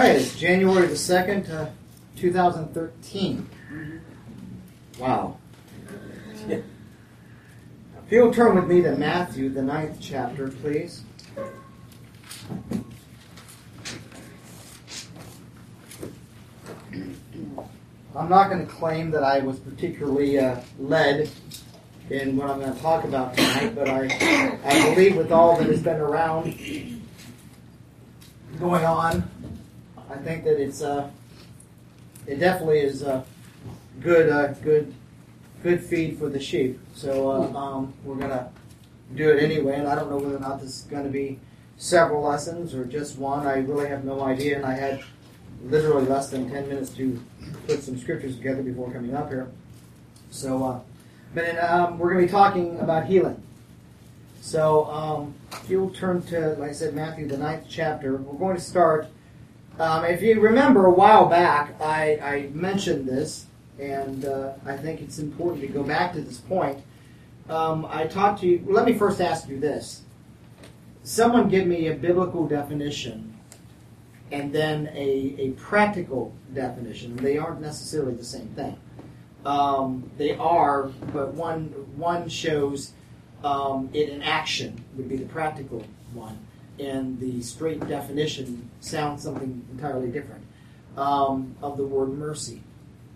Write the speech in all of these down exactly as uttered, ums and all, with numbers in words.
right, it's January the second, uh, two thousand thirteen. Wow. Yeah. If you'll turn with me to Matthew, the ninth chapter, please. I'm not going to claim that I was particularly uh, led in what I'm going to talk about tonight, but I, I believe with all that has been around going on, I think that it's uh, it definitely is a good, uh, good, good feed for the sheep. So uh, um, we're going to do it anyway, and I don't know whether or not this is going to be several lessons or just one. I really have no idea, and I had literally less than ten minutes to put some scriptures together before coming up here. So, uh, but in, um, we're going to be talking about healing. So, um, if you'll turn to, like I said, Matthew, the ninth chapter, we're going to start. Um, if you remember a while back, I, I mentioned this, and uh, I think it's important to go back to this point. Um, I talked to you, let me first ask you this. Someone give me a biblical definition and then a, a practical definition. They aren't necessarily the same thing. Um, they are, but one one shows um, it in action, would be the practical one, and the straight definition sounds something entirely different, um, of the word mercy.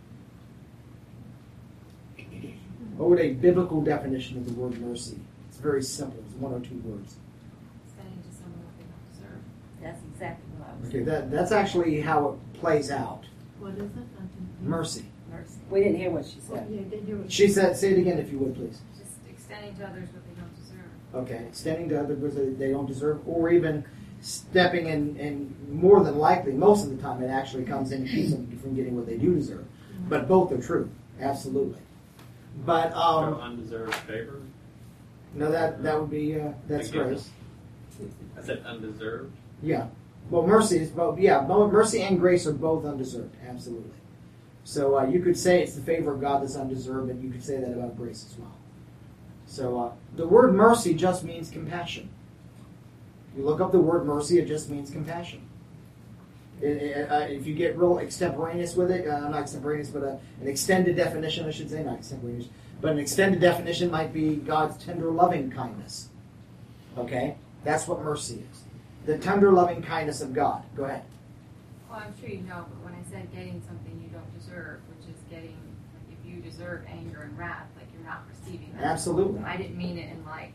What would a biblical definition of the word mercy? It's very simple. It's one or two words. Extending to someone that they don't deserve. That's exactly what I was Okay, that, that's actually how it plays out. What is it? Mercy. Mercy. We didn't hear what she Well, said. yeah, did you? She said, say it again if you would, please. Just extending to others what they don't deserve. Okay, extending to others that they don't deserve, or even stepping in, and more than likely, most of the time, it actually comes in and keeps them from getting what they do deserve. Mm-hmm. But both are true, absolutely. But um, So undeserved favor? no, that that would be uh, that's Forgiveness. grace. I said undeserved. Yeah. Well, mercy is both. Yeah, both mercy and grace are both undeserved. Absolutely. So uh, you could say it's the favor of God that's undeserved, and you could say that about grace as well. So uh, the word mercy just means compassion. You look up the word mercy; it just means compassion. It, it, uh, if you get real extemporaneous with it, uh, not extemporaneous, but a, an extended definition, I should say, not extemporaneous, but an extended definition might be God's tender loving kindness. Okay, that's what mercy is. The tender loving kindness of God. Go ahead. Well, I'm sure you know, but when I said getting something you don't deserve, which is getting, like, if you deserve anger and wrath, like you're not receiving that. Absolutely. I didn't mean it in like,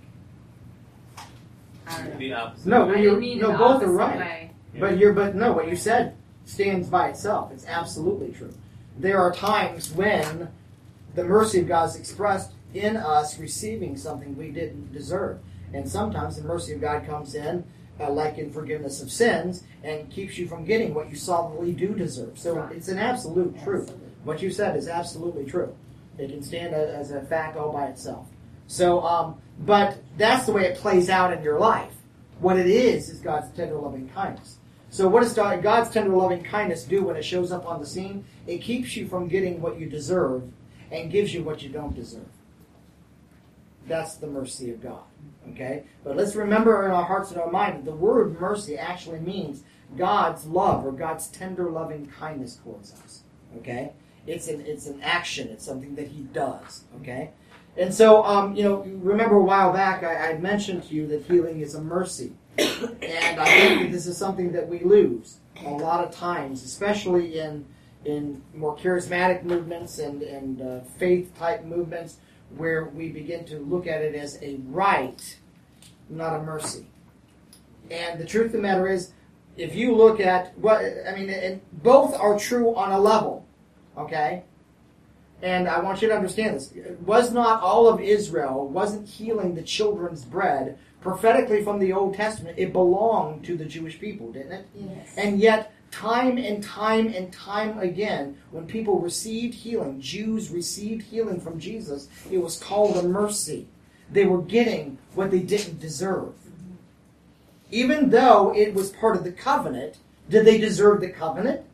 I don't know. The opposite. No, I you're- didn't mean it no, the both are opposite right. way. But you're, but no, what you said stands by itself. It's absolutely true. There are times when the mercy of God is expressed in us receiving something we didn't deserve. And sometimes the mercy of God comes in, uh, like in forgiveness of sins, and keeps you from getting what you solidly do deserve. So Right. it's an absolute truth. Absolutely. What you said is absolutely true. It can stand a- as a fact all by itself. So, um, but that's the way it plays out in your life. What it is is God's tender loving kindness. So what does God's tender loving kindness do when it shows up on the scene? It keeps you from getting what you deserve and gives you what you don't deserve. That's the mercy of God. Okay? But let's remember in our hearts and our mind that the word mercy actually means God's love or God's tender loving kindness towards us. Okay? It's an it's an action. It's something that He does. Okay? And so, um, you know, remember a while back I, I mentioned to you that healing is a mercy. And I think that this is something that we lose a lot of times, especially in in more charismatic movements and, and uh, faith-type movements, where we begin to look at it as a right, not a mercy. And the truth of the matter is, if you look at what I mean, and both are true on a level, okay? And I want you to understand this. Was not all of Israel, wasn't healing the children's bread prophetically from the Old Testament? It belonged to the Jewish people, didn't it? Yes. And yet, time and time and time again, when people received healing, Jews received healing from Jesus, it was called a mercy. They were getting what they didn't deserve. Even though it was part of the covenant, did they deserve the covenant?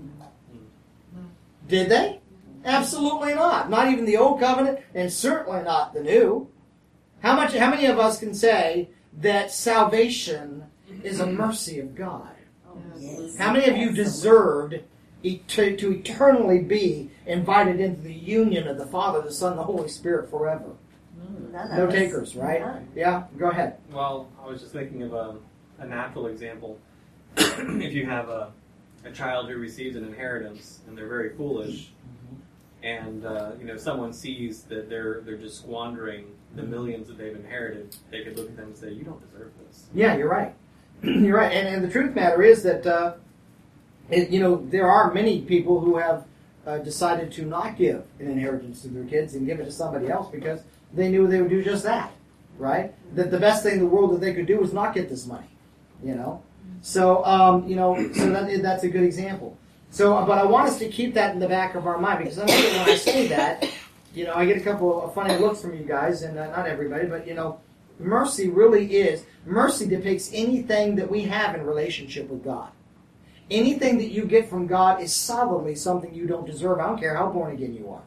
Did they? Absolutely not. Not even the old covenant, and certainly not the new. How much? How many of us can say that salvation is a mercy of God? Yes. How many of you deserved e- to, to eternally be invited into the union of the Father, the Son, and the Holy Spirit forever? None of No us. takers, right? None. Yeah, go ahead. Well, I was just thinking of a, a natural example. If you have a, a child who receives an inheritance and they're very foolish, and uh, you know someone sees that they're they're just squandering the millions that they've inherited, they could look at them and say, "You don't deserve this." Yeah, you're right. You're right. And, and the truth matter is that, uh, it, you know, there are many people who have uh, decided to not give an inheritance to their kids and give it to somebody else because they knew they would do just that, right? That the best thing in the world that they could do was not get this money, you know? So, um, you know, so that, that's a good example. So, uh, but I want us to keep that in the back of our mind because I know that when I say that, you know, I get a couple of funny looks from you guys, and uh, not everybody, but, you know, mercy really is, mercy depicts anything that we have in relationship with God. Anything that you get from God is solidly something you don't deserve. I don't care how born again you are.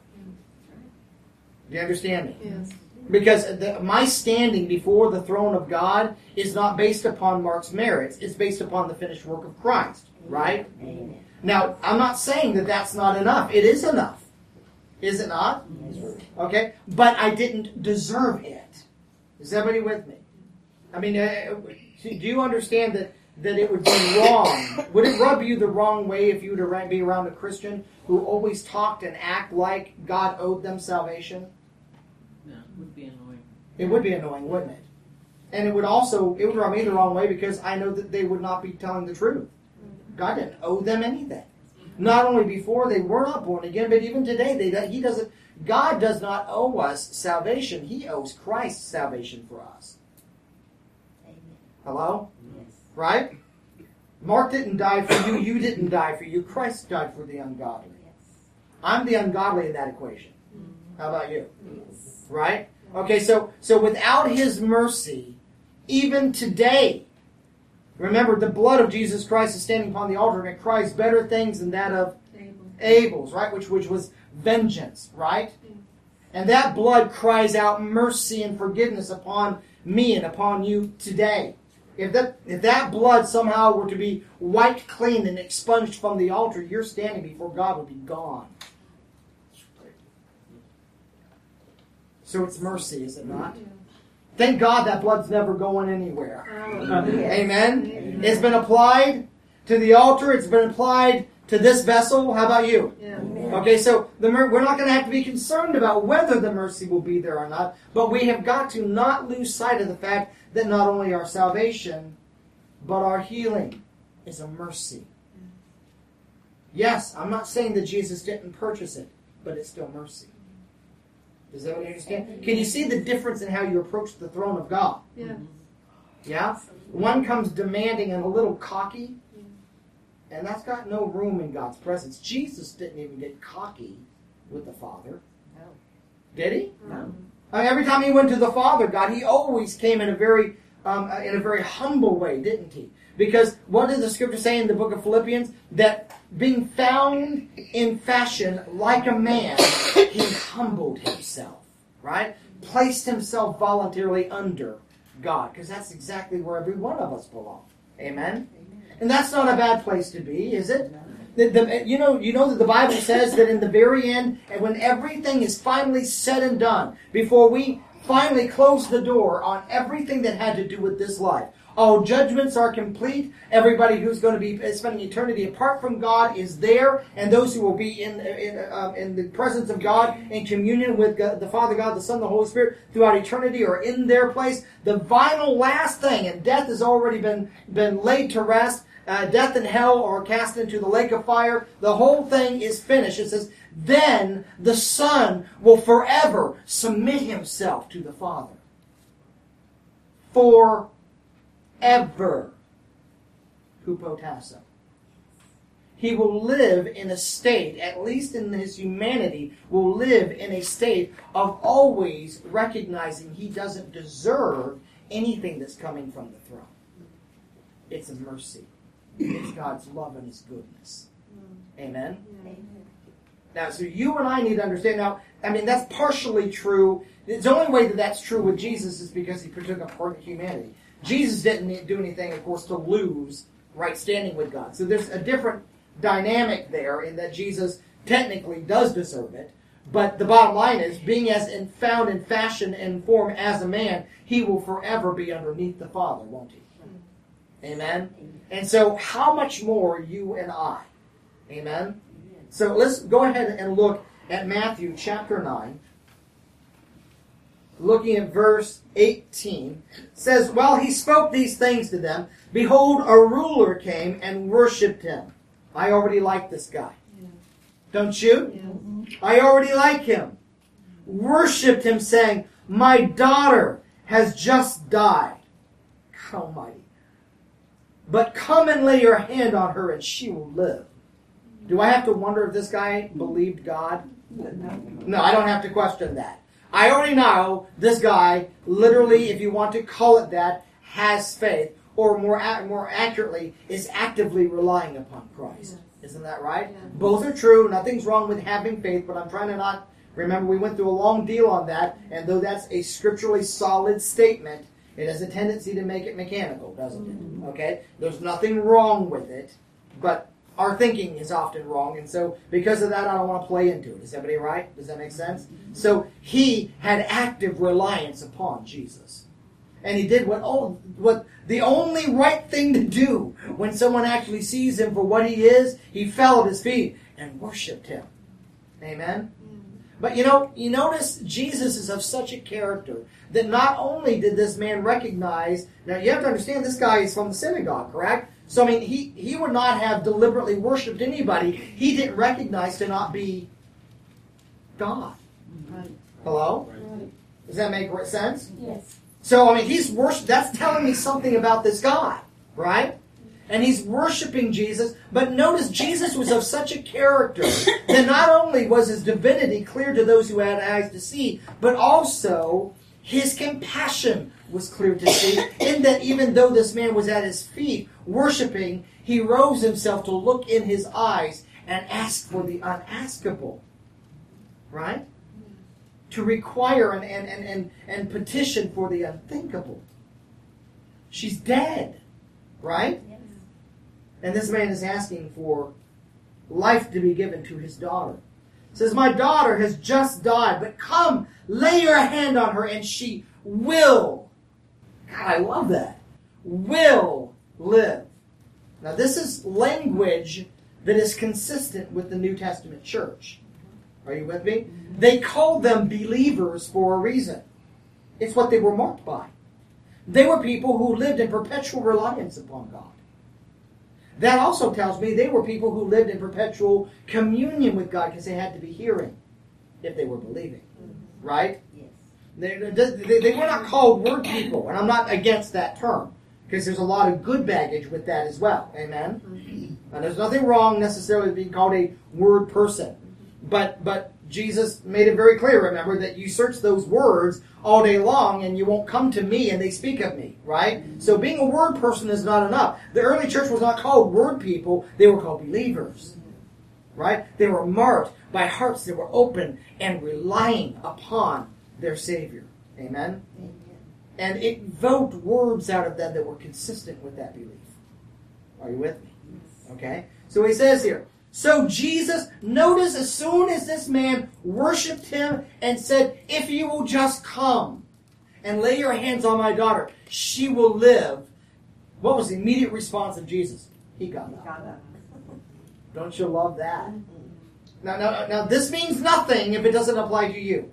Do you understand me? Yes. Because the, my standing before the throne of God is not based upon Mark's merits. It's based upon the finished work of Christ, right? Amen. Now, I'm not saying that that's not enough. It is enough. Is it not? Yes. Okay? But I didn't deserve it. Is everybody with me? I mean, uh, do you understand that, that it would be wrong? Would it rub you the wrong way if you were to be around a Christian who always talked and act like God owed them salvation? No, it would be annoying. It would be annoying, wouldn't it? And it would also, it would rub me the wrong way because I know that they would not be telling the truth. God didn't owe them anything. Not only before they were not born again, but even today, they, He doesn't. God does not owe us salvation. He owes Christ's salvation for us. Amen. Hello? Yes. Right? Mark didn't die for you. You didn't die for you. Christ died for the ungodly. Yes. I'm the ungodly in that equation. How about you? Yes. Right? Okay, so so without His mercy, even today, remember the blood of Jesus Christ is standing upon the altar and it cries better things than that of Abel's, right? Which which was vengeance, right? And that blood cries out mercy and forgiveness upon me and upon you today. If that if that blood somehow were to be wiped clean and expunged from the altar, your standing before God would be gone. So it's mercy, is it not? Thank God that blood's never going anywhere. Amen? Amen. It's been applied to the altar. It's been applied to this vessel. How about you? Amen. Okay, so the mer- we're not going to have to be concerned about whether the mercy will be there or not, but we have got to not lose sight of the fact that not only our salvation, but our healing is a mercy. Yes, I'm not saying that Jesus didn't purchase it, but it's still mercy. Does everybody understand? Can you see the difference in how you approach the throne of God? Yeah. Yeah? One comes demanding and a little cocky, and that's got no room in God's presence. Jesus didn't even get cocky with the Father. No. Did he? No. I mean, every time he went to the Father God, he always came in a very um, in a very humble way, didn't he? Because what does the Scripture say in the book of Philippians? That being found in fashion like a man, he humbled himself, right? Placed himself voluntarily under God, because that's exactly where every one of us belong. Amen? And that's not a bad place to be, is it? The, the, you know, you know that the Bible says that in the very end, and when everything is finally said and done, before we finally close the door on everything that had to do with this life, all judgments are complete. Everybody who's going to be spending eternity apart from God is there, and those who will be in in, uh, in the presence of God, in communion with God, the Father, God, the Son, the Holy Spirit, throughout eternity, are in their place. The final last thing, and death has already been been laid to rest. Uh, death and hell are cast into the lake of fire. The whole thing is finished. It says, then the Son will forever submit himself to the Father. Forever. Hupotasso. He will live in a state, at least in his humanity, will live in a state of always recognizing he doesn't deserve anything that's coming from the throne. It's a mercy. It's God's love and His goodness. Amen? Amen. Now, so you and I need to understand. Now, I mean, that's partially true. The only way that that's true with Jesus is because He took up part of humanity. Jesus didn't do anything, of course, to lose right standing with God. So there's a different dynamic there in that Jesus technically does deserve it. But the bottom line is, being as in, found in fashion and form as a man, he will forever be underneath the Father, won't he? Amen? And so how much more you and I? Amen? So let's go ahead and look at Matthew chapter nine. Looking at verse eighteen. It says, while he spoke these things to them, behold, a ruler came and worshipped him. I already like this guy. Yeah. Don't you? Yeah. I already like him. Worshipped him, saying, my daughter has just died. God Almighty. But come and lay your hand on her and she will live. Do I have to wonder if this guy believed God? No, I don't have to question that. I already know this guy, literally, if you want to call it that, has faith, or more more accurately, is actively relying upon Christ. Isn't that right? Yeah. Both are true. Nothing's wrong with having faith, but I'm trying to not... Remember, we went through a long deal on that, and though that's a scripturally solid statement, it has a tendency to make it mechanical, doesn't it? Okay? There's nothing wrong with it, but our thinking is often wrong, and so because of that, I don't want to play into it. Is everybody right? Does that make sense? So he had active reliance upon Jesus. And he did what, oh, what the only right thing to do when someone actually sees him for what he is. He fell at his feet and worshipped him. Amen? But you know, you notice Jesus is of such a character that not only did this man recognize, now you have to understand this guy is from the synagogue, correct? So I mean, he, he would not have deliberately worshipped anybody he didn't recognize to not be God. Right. Hello? Right. Does that make sense? Yes. So I mean, he's worship. That's telling me something about this guy, right? And he's worshiping Jesus. But notice Jesus was of such a character that not only was his divinity clear to those who had eyes to see, but also his compassion was clear to see, in that even though this man was at his feet worshiping, he rose himself to look in his eyes and ask for the unaskable. Right? To require and, and, and, and, and petition for the unthinkable. She's dead. Right? Yes. And this man is asking for life to be given to his daughter. It says, my daughter has just died, but come, lay your hand on her and she will. God, I love that. Will live. Now this is language that is consistent with the New Testament church. Are you with me? They called them believers for a reason. It's what they were marked by. They were people who lived in perpetual reliance upon God. That also tells me they were people who lived in perpetual communion with God because they had to be hearing if they were believing. Right? Yes. They, they, they were not called word people, and I'm not against that term because there's a lot of good baggage with that as well. Amen? And there's nothing wrong necessarily with being called a word person. But but Jesus made it very clear, remember, that you search those words all day long and you won't come to me and they speak of me, right? So being a word person is not enough. The early church was not called word people, they were called believers, right? They were marked by hearts that were open and relying upon their Savior. Amen? Amen. And it evoked words out of them that were consistent with that belief. Are you with me? Okay? So he says here, so Jesus, notice as soon as this man worshipped him and said, if you will just come and lay your hands on my daughter, she will live. What was the immediate response of Jesus? He got up. Got up. Don't you love that? Now, now, now this means nothing if it doesn't apply to you.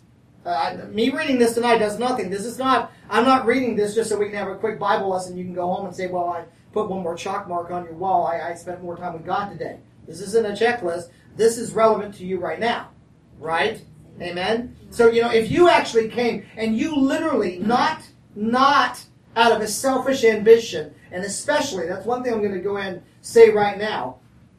Uh, me reading this tonight does nothing. This is not, I'm not reading this just so we can have a quick Bible lesson. You can go home and say, well, I put one more chalk mark on your wall. I, I spent more time with God today. This isn't a checklist. This is relevant to you right now. Right? Amen? So, you know, if you actually came and you literally, not, not out of a selfish ambition, and especially, that's one thing I'm going to go ahead and say right now.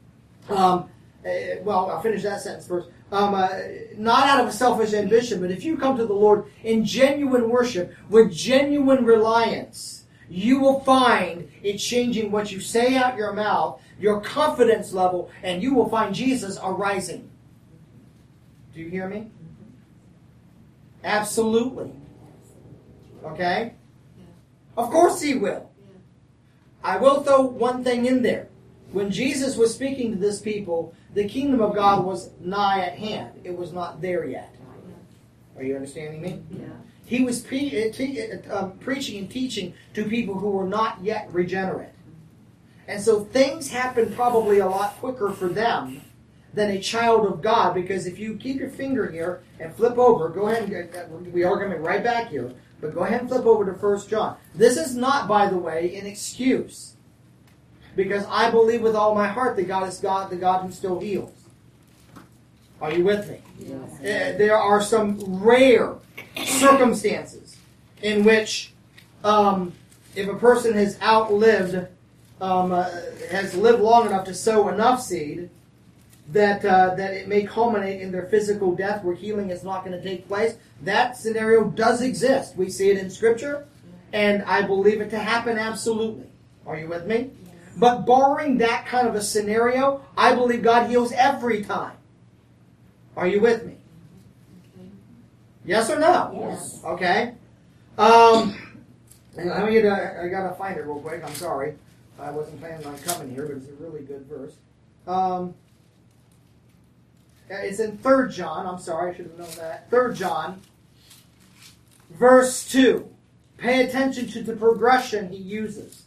Um, uh, well, I'll finish that sentence first. Um, uh, not out of a selfish ambition, but if you come to the Lord in genuine worship, with genuine reliance, you will find it changing what you say out your mouth, your confidence level, and you will find Jesus arising. Do you hear me? Absolutely. Okay? Of course he will. I will throw one thing in there. When Jesus was speaking to this people, the kingdom of God was nigh at hand. It was not there yet. Are you understanding me? Yeah. He was pre- uh, te- uh, um, preaching and teaching to people who were not yet regenerate. And so things happen probably a lot quicker for them than a child of God, because if you keep your finger here and flip over, go ahead and uh, we are going to be right back here, but go ahead and flip over to First John. This is not, by the way, an excuse, because I believe with all my heart that God is God, the God who still heals. Are you with me? Yes. Uh, there are some rare circumstances in which um, if a person has outlived, um, uh, has lived long enough to sow enough seed, that uh, that it may culminate in their physical death where healing is not going to take place. That scenario does exist. We see it in Scripture, and I believe it to happen absolutely. Are you with me? Yes. But barring that kind of a scenario, I believe God heals every time. Are you with me? Yes or no? Yes. Okay. Um, let me get a, I gotta find it real quick. I'm sorry. I wasn't planning on coming here, but it's a really good verse. Um, it's in Third John. I'm sorry, I should have known that. Third John, verse two. Pay attention to the progression he uses.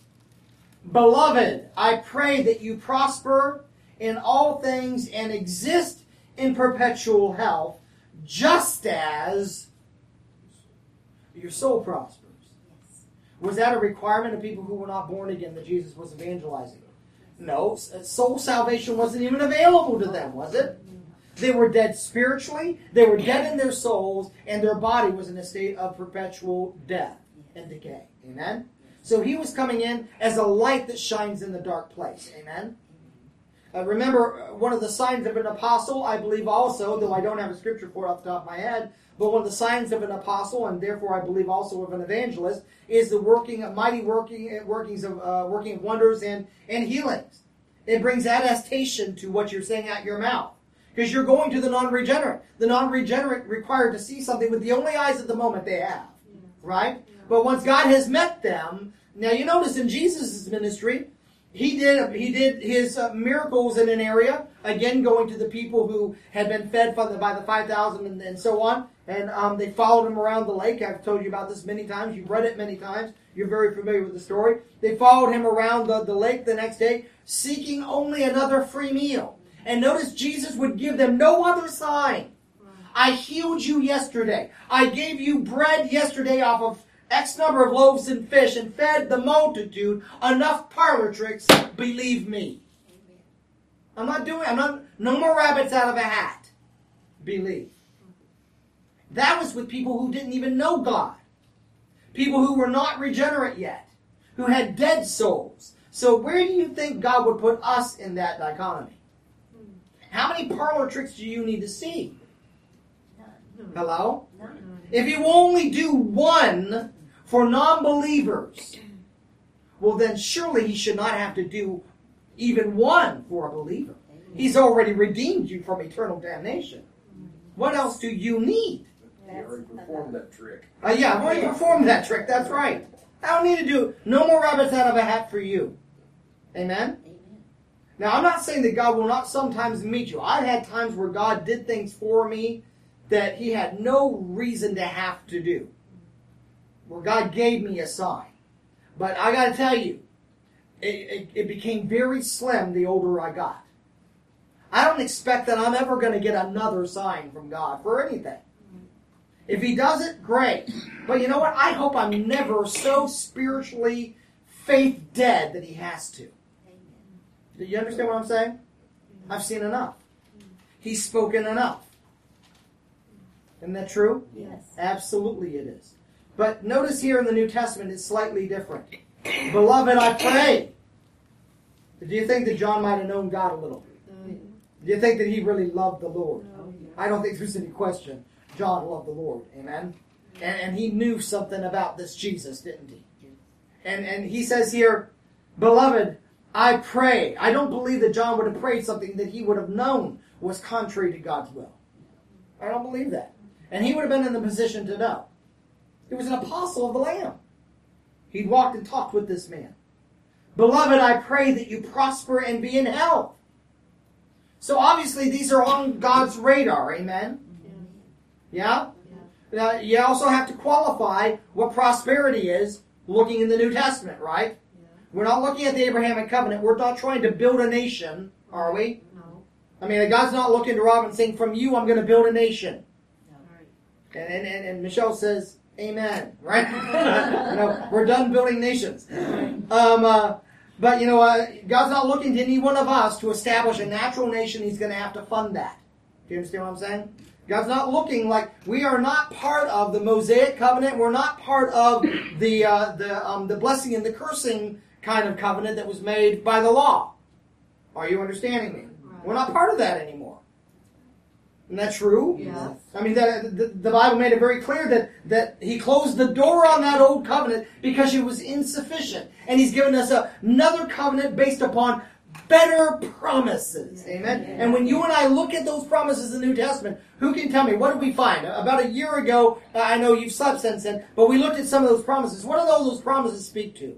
Beloved, I pray that you prosper in all things and exist in perpetual health, just as your soul prospers. Was that a requirement of people who were not born again that Jesus was evangelizing? No, soul salvation wasn't even available to them, was it? They were dead spiritually, they were dead in their souls, and their body was in a state of perpetual death and decay. Amen? So he was coming in as a light that shines in the dark place. Amen? Uh, remember, one of the signs of an apostle, I believe also, though I don't have a scripture for it off the top of my head, but one of the signs of an apostle, and therefore I believe also of an evangelist, is the working, mighty working workings of uh, working of wonders and, and healings. It brings attestation to what you're saying out your mouth. Because you're going to the non-regenerate. The non-regenerate required to see something with the only eyes at the moment they have. Right? But once God has met them, now you notice in Jesus' ministry, He did he did his uh, miracles in an area, again going to the people who had been fed by the, by the five thousand and, and so on. And um, they followed him around the lake. I've told you about this many times. You've read it many times. You're very familiar with the story. They followed him around the, the lake the next day, seeking only another free meal. And notice Jesus would give them no other sign. I healed you yesterday. I gave you bread yesterday off of X number of loaves and fish and fed the multitude. Enough parlor tricks, believe me. I'm not doing, I'm not, no more rabbits out of a hat. Believe. That was with people who didn't even know God. People who were not regenerate yet. Who had dead souls. So where do you think God would put us in that dichotomy? How many parlor tricks do you need to see? None. Hello? None. If you only do one for non-believers, well then surely he should not have to do even one for a believer. He's already redeemed you from eternal damnation. What else do you need? You already performed that trick. Uh, yeah, I've already performed that trick, that's right. I don't need to do no more rabbits out of a hat for you. Amen? Amen. Now, I'm not saying that God will not sometimes meet you. I've had times where God did things for me that he had no reason to have to do. Where God gave me a sign. But I got to tell you, it, it, it became very slim the older I got. I don't expect that I'm ever going to get another sign from God for anything. If he does it, great. But you know what? I hope I'm never so spiritually faith dead that he has to. Do you understand what I'm saying? I've seen enough. He's spoken enough. Isn't that true? Yes. Absolutely it is. But notice here in the New Testament it's slightly different. Beloved, I pray. Do you think that John might have known God a little? Do you think that he really loved the Lord? I don't think there's any question. John loved the Lord. Amen? And, and he knew something about this Jesus, didn't he? And, and he says here, Beloved, I pray. I don't believe that John would have prayed something that he would have known was contrary to God's will. I don't believe that. And he would have been in the position to know. He was an apostle of the Lamb. He'd walked and talked with this man. Beloved, I pray that you prosper and be in health. So obviously these are on God's radar. Amen? Yeah? Now, you also have to qualify what prosperity is looking in the New Testament, right? We're not looking at the Abrahamic covenant. We're not trying to build a nation, are we? No. I mean, God's not looking to Rob and saying, from you I'm going to build a nation. No. And, and, and, and Michelle says, amen, right? You know, we're done building nations. Um, uh, but, you know, uh, God's not looking to any one of us to establish a natural nation. He's going to have to fund that. Do you understand what I'm saying? God's not looking like we are not part of the Mosaic covenant. We're not part of the uh, the um, the blessing and the cursing kind of covenant that was made by the law. Are you understanding me? Right. We're not part of that anymore. Isn't that true? Yes. I mean, the, the, the Bible made it very clear that, that He closed the door on that old covenant because it was insufficient. And He's given us a, another covenant based upon better promises. Amen? And when you and I look at those promises in the New Testament, who can tell me, what did we find? About a year ago, uh, I know you've slept since then, but we looked at some of those promises. What do those, those promises speak to?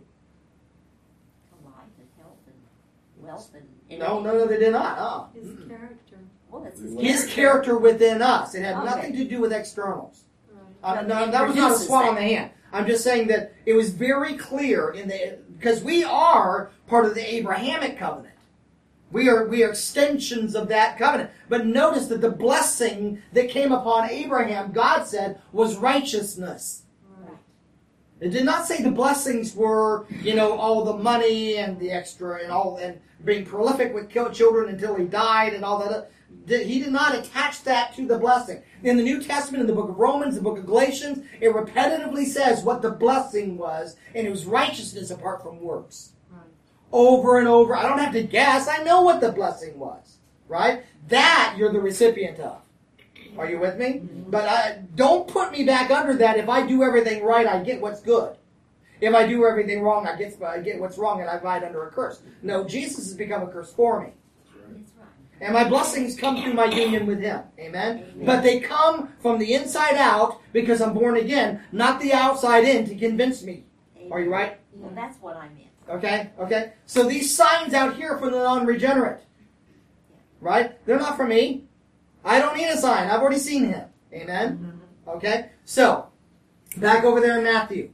Life and health and wealth and No, no, no, they did not. Uh, His character. Well, that's his, His character within us. It had Okay. nothing to do with externals. Right. Uh, But no, it that was not a produces swat on that. the hand. I'm just saying that it was very clear in the because we are part of the Abrahamic covenant. We are we are extensions of that covenant. But notice that the blessing that came upon Abraham, God said, was righteousness. Right. It did not say the blessings were, you know, all the money and the extra and all and being prolific with kill children until he died and all that. He did not attach that to the blessing. In the New Testament, in the book of Romans, the book of Galatians, it repetitively says what the blessing was, and it was righteousness apart from works. Right. Over and over. I don't have to guess. I know what the blessing was. Right? That you're the recipient of. Are you with me? But I, don't put me back under that. If I do everything right, I get what's good. If I do everything wrong, I get, I get what's wrong and I ride under a curse. No, Jesus has become a curse for me. That's right. And my blessings come through my union with Him. Amen? Amen. But they come from the inside out because I'm born again, not the outside in to convince me. Are you right? Well, that's what I meant. Okay? Okay? So these signs out here for the non-regenerate. Right? They're not for me. I don't need a sign. I've already seen Him. Amen? Okay? So, back over there in Matthew.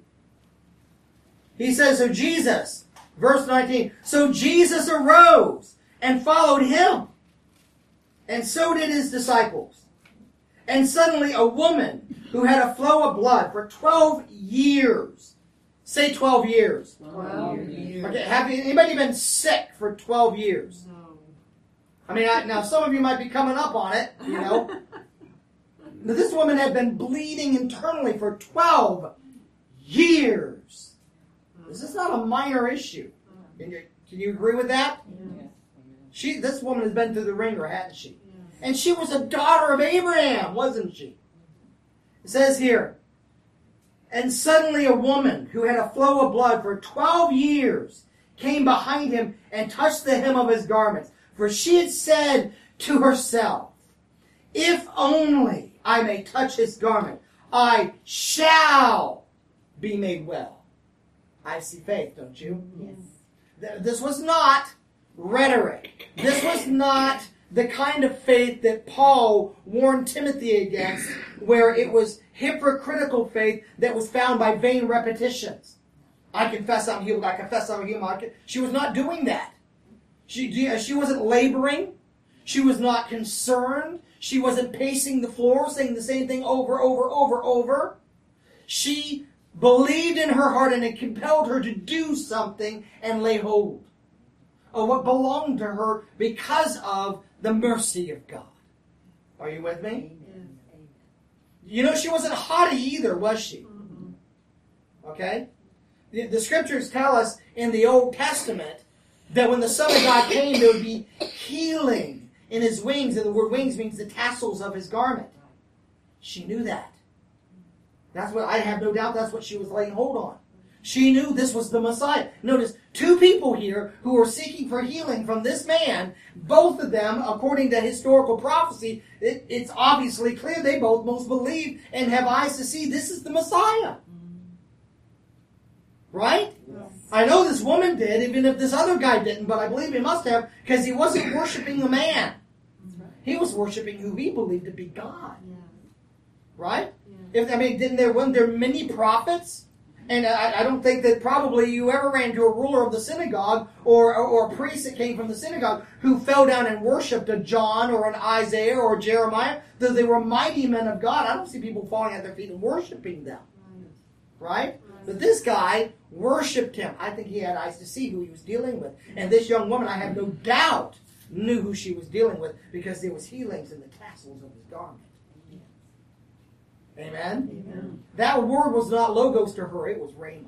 He says, so Jesus, verse nineteen, so Jesus arose and followed Him. And so did His disciples. And suddenly a woman who had a flow of blood for twelve years. Say twelve years. Twelve years. Okay, have you, anybody been sick for twelve years? No. I mean, I, now some of you might be coming up on it, you know. Now, this woman had been bleeding internally for twelve years. This is not a minor issue. Can you, can you agree with that? Yes. She, this woman has been through the ringer, hasn't she? And she was a daughter of Abraham, wasn't she? It says here, and suddenly a woman who had a flow of blood for twelve years came behind him and touched the hem of his garments. For she had said to herself, if only I may touch his garment, I shall be made well. I see faith, don't you? Yes. Th- This was not rhetoric. This was not the kind of faith that Paul warned Timothy against, where it was hypocritical faith that was found by vain repetitions. I confess I'm healed. I confess I'm healed. I con-. She was not doing that. She, she wasn't laboring. She was not concerned. She wasn't pacing the floor, saying the same thing over, over, over, over. She believed in her heart, and it compelled her to do something and lay hold of what belonged to her because of the mercy of God. Are you with me? Amen. You know, she wasn't haughty either, was she? Okay? The, the scriptures tell us in the Old Testament that when the Son of God came, there would be healing in His wings, and the word wings means the tassels of His garment. She knew that. That's what, I have no doubt that's what she was laying hold on. She knew this was the Messiah. Notice, two people here who were seeking for healing from this man, both of them, according to historical prophecy, it, it's obviously clear they both most believe and have eyes to see this is the Messiah. Right? Yes. I know this woman did, even if this other guy didn't, but I believe he must have, because he wasn't worshiping a man. He was worshiping who he believed to be God. Yeah. Right? Yeah. If I mean, didn't there, weren't there many prophets? And I, I don't think that probably you ever ran to a ruler of the synagogue or, or, or a priest that came from the synagogue who fell down and worshipped a John or an Isaiah or Jeremiah, though they were mighty men of God. I don't see people falling at their feet and worshiping them. Right? But this guy worshipped him. I think he had eyes to see who he was dealing with. And this young woman, I have no doubt, knew who she was dealing with because there was healings in the tassels of his garment. Amen? Amen. That word was not logos to her, it was rhema.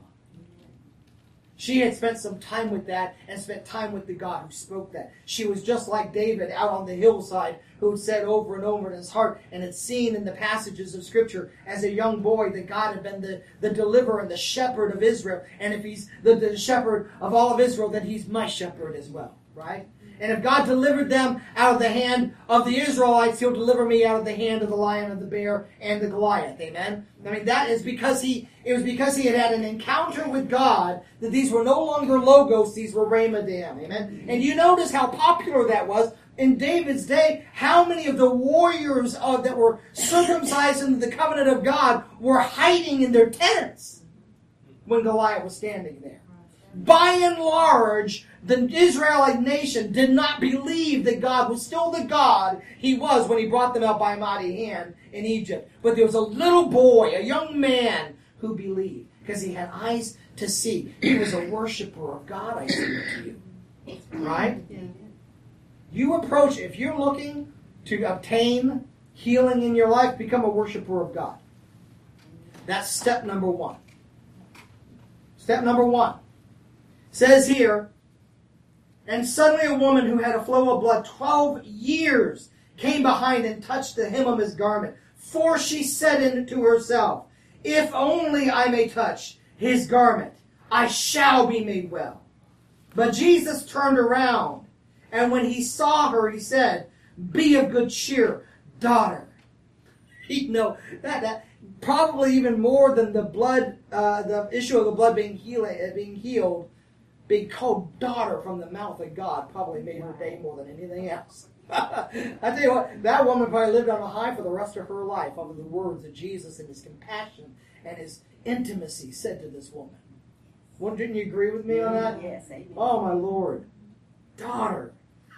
She had spent some time with that and spent time with the God who spoke that. She was just like David out on the hillside who had said over and over in his heart and had seen in the passages of Scripture as a young boy that God had been the, the deliverer and the shepherd of Israel. And if he's the, the shepherd of all of Israel, then he's my shepherd as well. Right? And if God delivered them out of the hand of the Israelites, he'll deliver me out of the hand of the lion and the bear and the Goliath. Amen? I mean, that is because he, it was because he had had an encounter with God that these were no longer logos, these were rhema to him. Amen? And you notice how popular that was. In David's day, how many of the warriors of, that were circumcised into the covenant of God were hiding in their tents when Goliath was standing there? By and large, the Israelite nation did not believe that God was still the God he was when he brought them out by a mighty hand in Egypt. But there was a little boy, a young man, who believed because he had eyes to see. He was a worshiper of God, I submit to you. Right? You approach, if you're looking to obtain healing in your life, become a worshiper of God. That's step number one. Step number one. Says here, and suddenly a woman who had a flow of blood twelve years came behind and touched the hem of his garment. For she said into herself, if only I may touch his garment, I shall be made well. But Jesus turned around, and when he saw her, he said, be of good cheer, daughter. You know, that, that probably even more than the blood, uh, the issue of the blood being, heal, uh, being healed, being called daughter from the mouth of God probably made her day more than anything else. I tell you what, that woman probably lived on a high for the rest of her life over the words that Jesus and his compassion and his intimacy said to this woman. Well, didn't you agree with me on that? Yes, amen. Oh, my Lord. Daughter,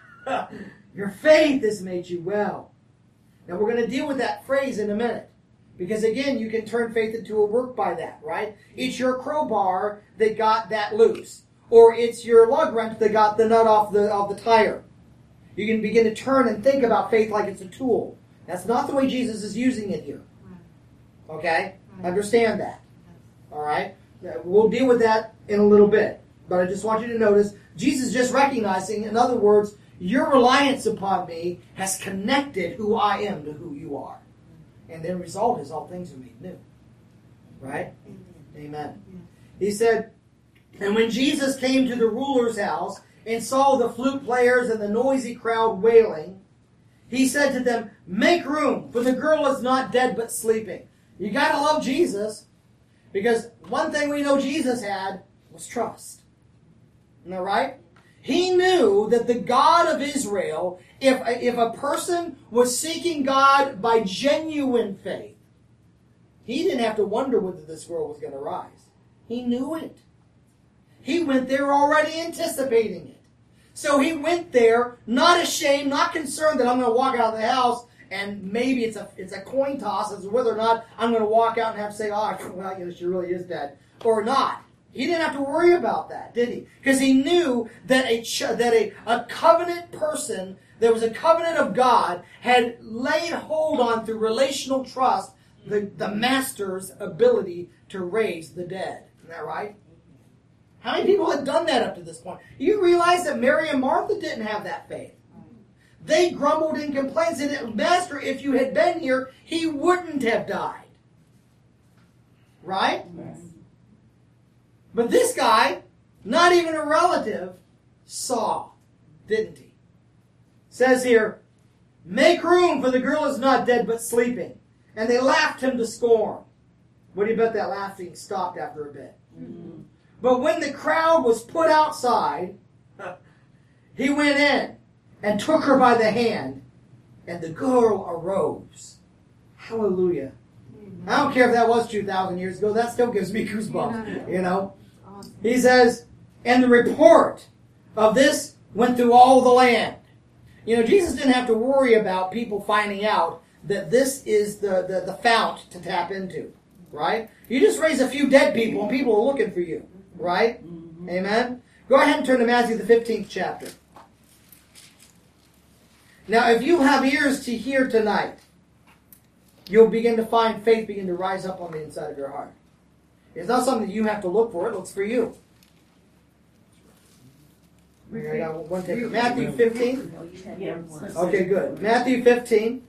your faith has made you well. Now, we're going to deal with that phrase in a minute. Because, again, you can turn faith into a work by that, right? It's your crowbar that got that loose. Or it's your lug wrench that got the nut off the, off the tire. You can begin to turn and think about faith like it's a tool. That's not the way Jesus is using it here. Okay? Understand that. All right? We'll deal with that in a little bit. But I just want you to notice, Jesus is just recognizing, in other words, your reliance upon me has connected who I am to who you are. And the result is all things are made new. Right? Amen. Amen. He said, and when Jesus came to the ruler's house and saw the flute players and the noisy crowd wailing, he said to them, make room, for the girl is not dead but sleeping. You got to love Jesus, because one thing we know Jesus had was trust. Isn't that right? He knew that the God of Israel, if, if a person was seeking God by genuine faith, he didn't have to wonder whether this girl was going to rise. He knew it. He went there already anticipating it. So he went there not ashamed, not concerned that I'm going to walk out of the house and maybe it's a it's a coin toss as to whether or not I'm going to walk out and have to say, oh, well, you know, she really is dead, or not. He didn't have to worry about that, did he? Because he knew that a ch- that a, a covenant person, there was a covenant of God, had laid hold on through relational trust the, the master's ability to raise the dead. Isn't that right? How many people had done that up to this point? You realize that Mary and Martha didn't have that faith. They grumbled and complained, said, Master, if you had been here, he wouldn't have died. Right? Yes. But this guy, not even a relative, saw, didn't he? Says here, make room, for the girl is not dead but sleeping. And they laughed him to scorn. What do you bet that laughing stopped after a bit? Mm-hmm. But when the crowd was put outside, he went in and took her by the hand, and the girl arose. Hallelujah. I don't care if that was two thousand years ago, that still gives me goosebumps, you know. He says, and the report of this went through all the land. You know, Jesus didn't have to worry about people finding out that this is the, the, the fount to tap into, right? You just raise a few dead people and people are looking for you, right? Mm-hmm. Amen? Go ahead and turn to Matthew the fifteenth chapter. Now, if you have ears to hear tonight, you'll begin to find faith begin to rise up on the inside of your heart. It's not something that you have to look for. It looks for you. I got one take. Matthew fifteen. Okay, good. Matthew fifteen.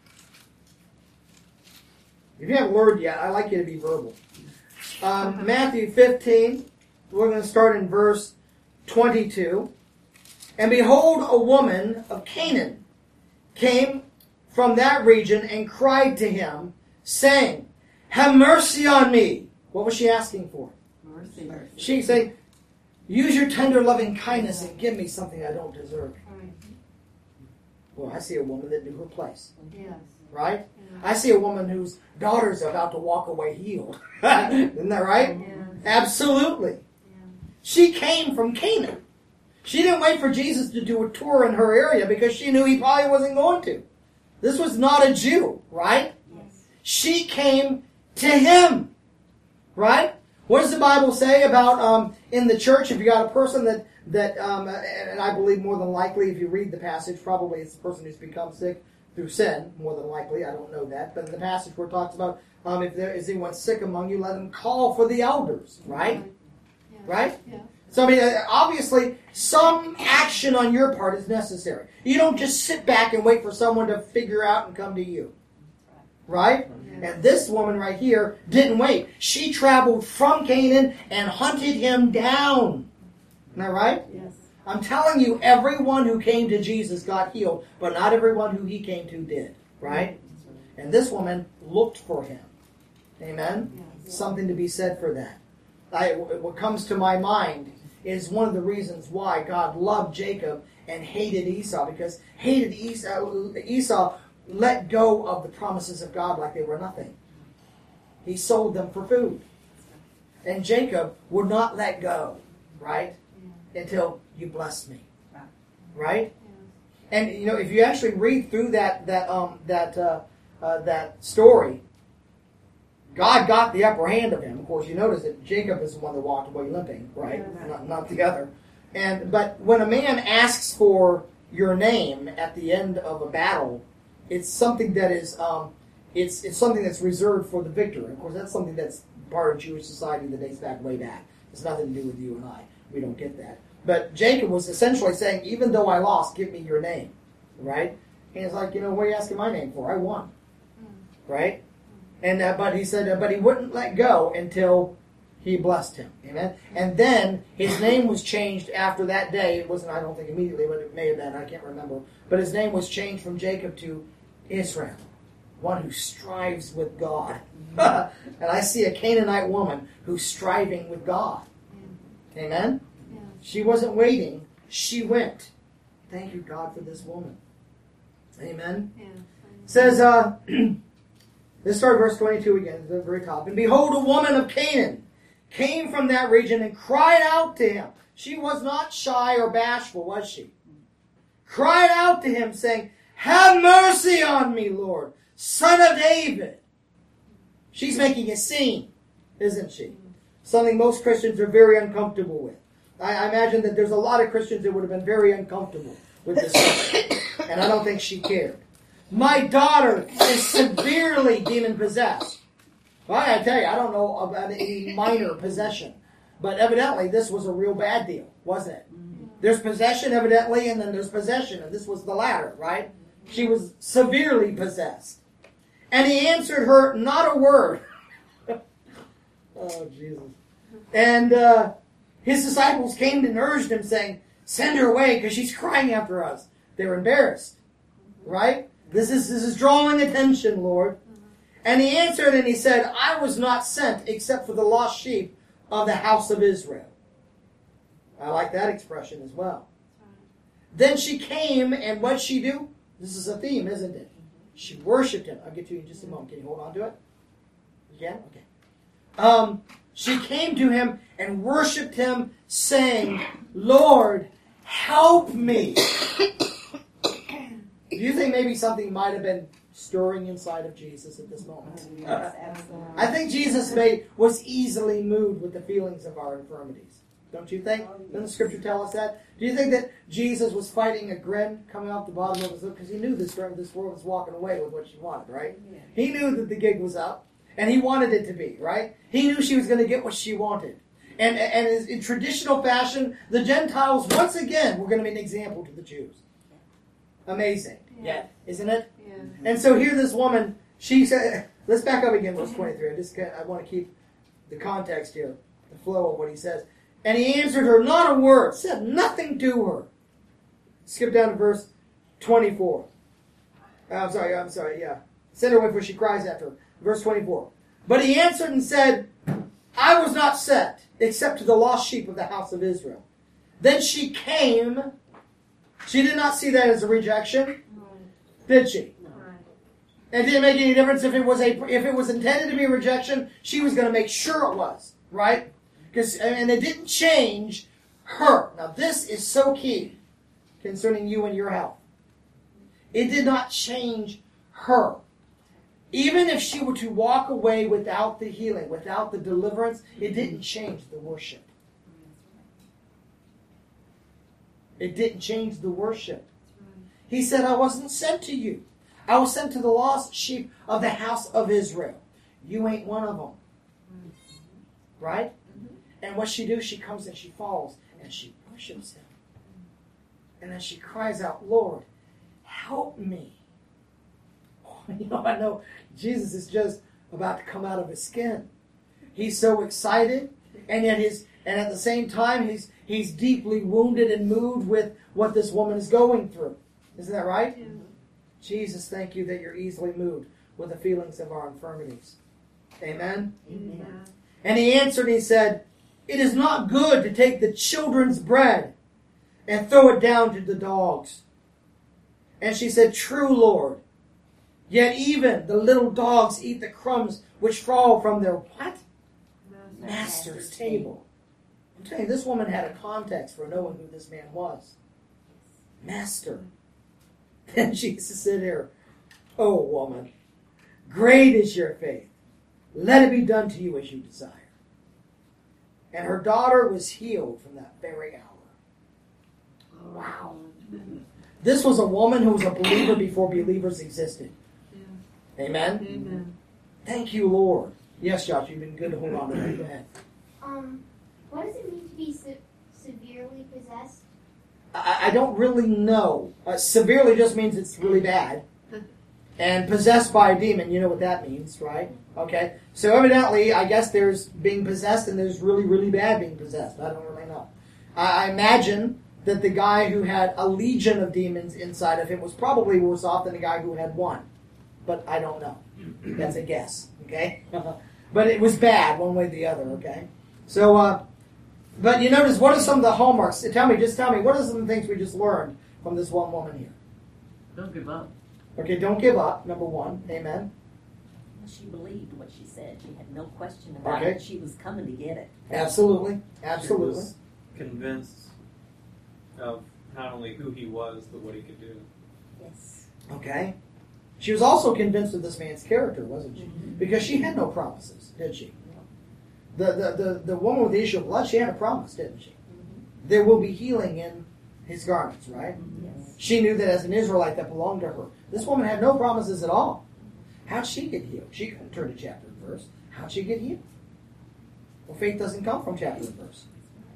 If you haven't learned yet, I'd like you to be verbal. Um, Matthew fifteen. We're going to start in verse twenty-two. And behold, a woman of Canaan came from that region and cried to him, saying, have mercy on me. What was she asking for? Mercy. She's saying, use your tender loving kindness and give me something I don't deserve. Well, I see a woman that knew her place. Yes. Right? Yeah. I see a woman whose daughter's about to walk away healed. Isn't that right? Yeah. Absolutely. Yeah. She came from Canaan. She didn't wait for Jesus to do a tour in her area because she knew he probably wasn't going to. This was not a Jew, right? Yes. She came to him. Right? What does the Bible say about um, in the church, if you got a person that, that um, and I believe more than likely, if you read the passage, probably it's the person who's become sick through sin, more than likely, I don't know that. But in the passage where it talks about um, if there is anyone sick among you, let him call for the elders, right? Yeah. Right? Yeah. So, I mean, obviously, some action on your part is necessary. You don't just sit back and wait for someone to figure out and come to you. Right? And this woman right here didn't wait. She traveled from Canaan and hunted him down. Isn't that right? Yes. I'm telling you, everyone who came to Jesus got healed, but not everyone who he came to did. Right? And this woman looked for him. Amen? Yes. Something to be said for that. I, what comes to my mind is one of the reasons why God loved Jacob and hated Esau, because hated Esau, Esau let go of the promises of God like they were nothing. He sold them for food. And Jacob would not let go, right? Yeah. Until you bless me. Right? Yeah. And you know, if you actually read through that that um that uh, uh, that story, God got the upper hand of him. Of course, you notice that Jacob is the one that walked away limping, right? Yeah. Not, not the other. And but when a man asks for your name at the end of a battle, it's something that is, um, it's it's something that's reserved for the victor. Of course, that's something that's part of Jewish society that dates back way back. It's nothing to do with you and I. We don't get that. But Jacob was essentially saying, even though I lost, give me your name, right? And it's like, you know, what are you asking my name for? I won, right? And uh, but he said, uh, but he wouldn't let go until he blessed him. Amen. And then his name was changed after that day. It wasn't, I don't think immediately, but it may have been. I can't remember. But his name was changed from Jacob to Israel, one who strives with God. And I see a Canaanite woman who's striving with God. Yeah. Amen? Yeah. She wasn't waiting. She went. Thank you, God, for this woman. Amen? Yeah. Says, uh, let's start verse twenty-two again, at the very top. And behold, a woman of Canaan came from that region and cried out to him. She was not shy or bashful, was she? Cried out to him, saying, have mercy on me, Lord, Son of David. She's making a scene, isn't she? Something most Christians are very uncomfortable with. I, I imagine that there's a lot of Christians that would have been very uncomfortable with this subject, and I don't think she cared. My daughter is severely demon-possessed. Well, I gotta tell you, I don't know about any minor possession, but evidently this was a real bad deal, wasn't it? There's possession, evidently, and then there's possession, and this was the latter, right? She was severely possessed. And he answered her not a word. Oh, Jesus. And uh, his disciples came and urged him, saying, send her away, because she's crying after us. They were embarrassed, right? This is, this is drawing attention, Lord. And he answered and he said, I was not sent except for the lost sheep of the house of Israel. I like that expression as well. Then she came, and what'd she do? This is a theme, isn't it? She worshipped him. I'll get to you in just a moment. Can you hold on to it? You can? Okay. Um, she came to him and worshipped him, saying, Lord, help me. Do you think maybe something might have been stirring inside of Jesus at this moment? Yes, absolutely. I think Jesus made, was easily moved with the feelings of our infirmities. Don't you think? Doesn't the Scripture tell us that? Do you think that Jesus was fighting a grin coming off the bottom of his lip? Because he knew this, this world was walking away with what she wanted, right? He knew that the gig was up, and he wanted it to be, right? He knew she was going to get what she wanted. And, and in traditional fashion, the Gentiles, once again, were going to be an example to the Jews. Amazing. Yeah. Isn't it? Yeah. And so here this woman, she said, let's back up again, verse twenty-three. I just I want to keep the context here, the flow of what he says. And he answered her not a word, said nothing to her. Skip down to verse twenty-four. Uh, I'm sorry, I'm sorry, yeah. Send her away for she cries after her. Verse twenty-four. But he answered and said, I was not sent, except to the lost sheep of the house of Israel. Then she came. She did not see that as a rejection, did she? It didn't make any difference if it was a if it was intended to be a rejection. She was going to make sure it was, right? Because and it didn't change her. Now this is so key concerning you and your health. It did not change her. Even if she were to walk away without the healing, without the deliverance, it didn't change the worship. It didn't change the worship. He said, I wasn't sent to you. I was sent to the lost sheep of the house of Israel. You ain't one of them. Right? And what she do? She comes and she falls and she worships him. And then she cries out, Lord, help me. You know, I know Jesus is just about to come out of his skin. He's so excited, and yet his and at the same time he's he's deeply wounded and moved with what this woman is going through. Isn't that right? Yeah. Jesus, thank you that you're easily moved with the feelings of our infirmities. Amen? Amen. And he answered and he said, it is not good to take the children's bread and throw it down to the dogs. And she said, true, Lord. Yet even the little dogs eat the crumbs which fall from their what? Master's, Master's table. I'm telling you, this woman had a context for knowing who this man was. Master. Then Jesus said here, oh woman, great is your faith. Let it be done to you as you desire. And her daughter was healed from that very hour. Wow. This was a woman who was a believer before believers existed. Yeah. Amen? Amen. Thank you, Lord. Yes, Josh, you've been good to hold on to that. Go ahead. Um, what does it mean to be se- severely possessed? I, I don't really know. Uh, severely just means it's really bad. And possessed by a demon, you know what that means, right? Okay. So evidently, I guess there's being possessed and there's really, really bad being possessed. I don't really know. I, I imagine that the guy who had a legion of demons inside of him was probably worse off than the guy who had one. But I don't know. That's a guess, okay? But it was bad one way or the other, okay? So, uh, but you notice, what are some of the hallmarks? Tell me, just tell me, what are some of the things we just learned from this one woman here? Don't give up. Okay, don't give up, number one. Amen. She believed what she said. She had no question about Okay. it. She was coming to get it. Absolutely. She Absolutely. was convinced of not only who he was, but what he could do. Yes. Okay. She was also convinced of this man's character, wasn't she? Mm-hmm. Because she had no promises, did she? The, the, the, the woman with the issue of blood, she had a promise, didn't she? Mm-hmm. There will be healing in his garments, right? Yes. She knew that as an Israelite that belonged to her. This woman had no promises at all. How'd she get healed? She couldn't turn to chapter and verse. How'd she get healed? Well, faith doesn't come from chapter and verse.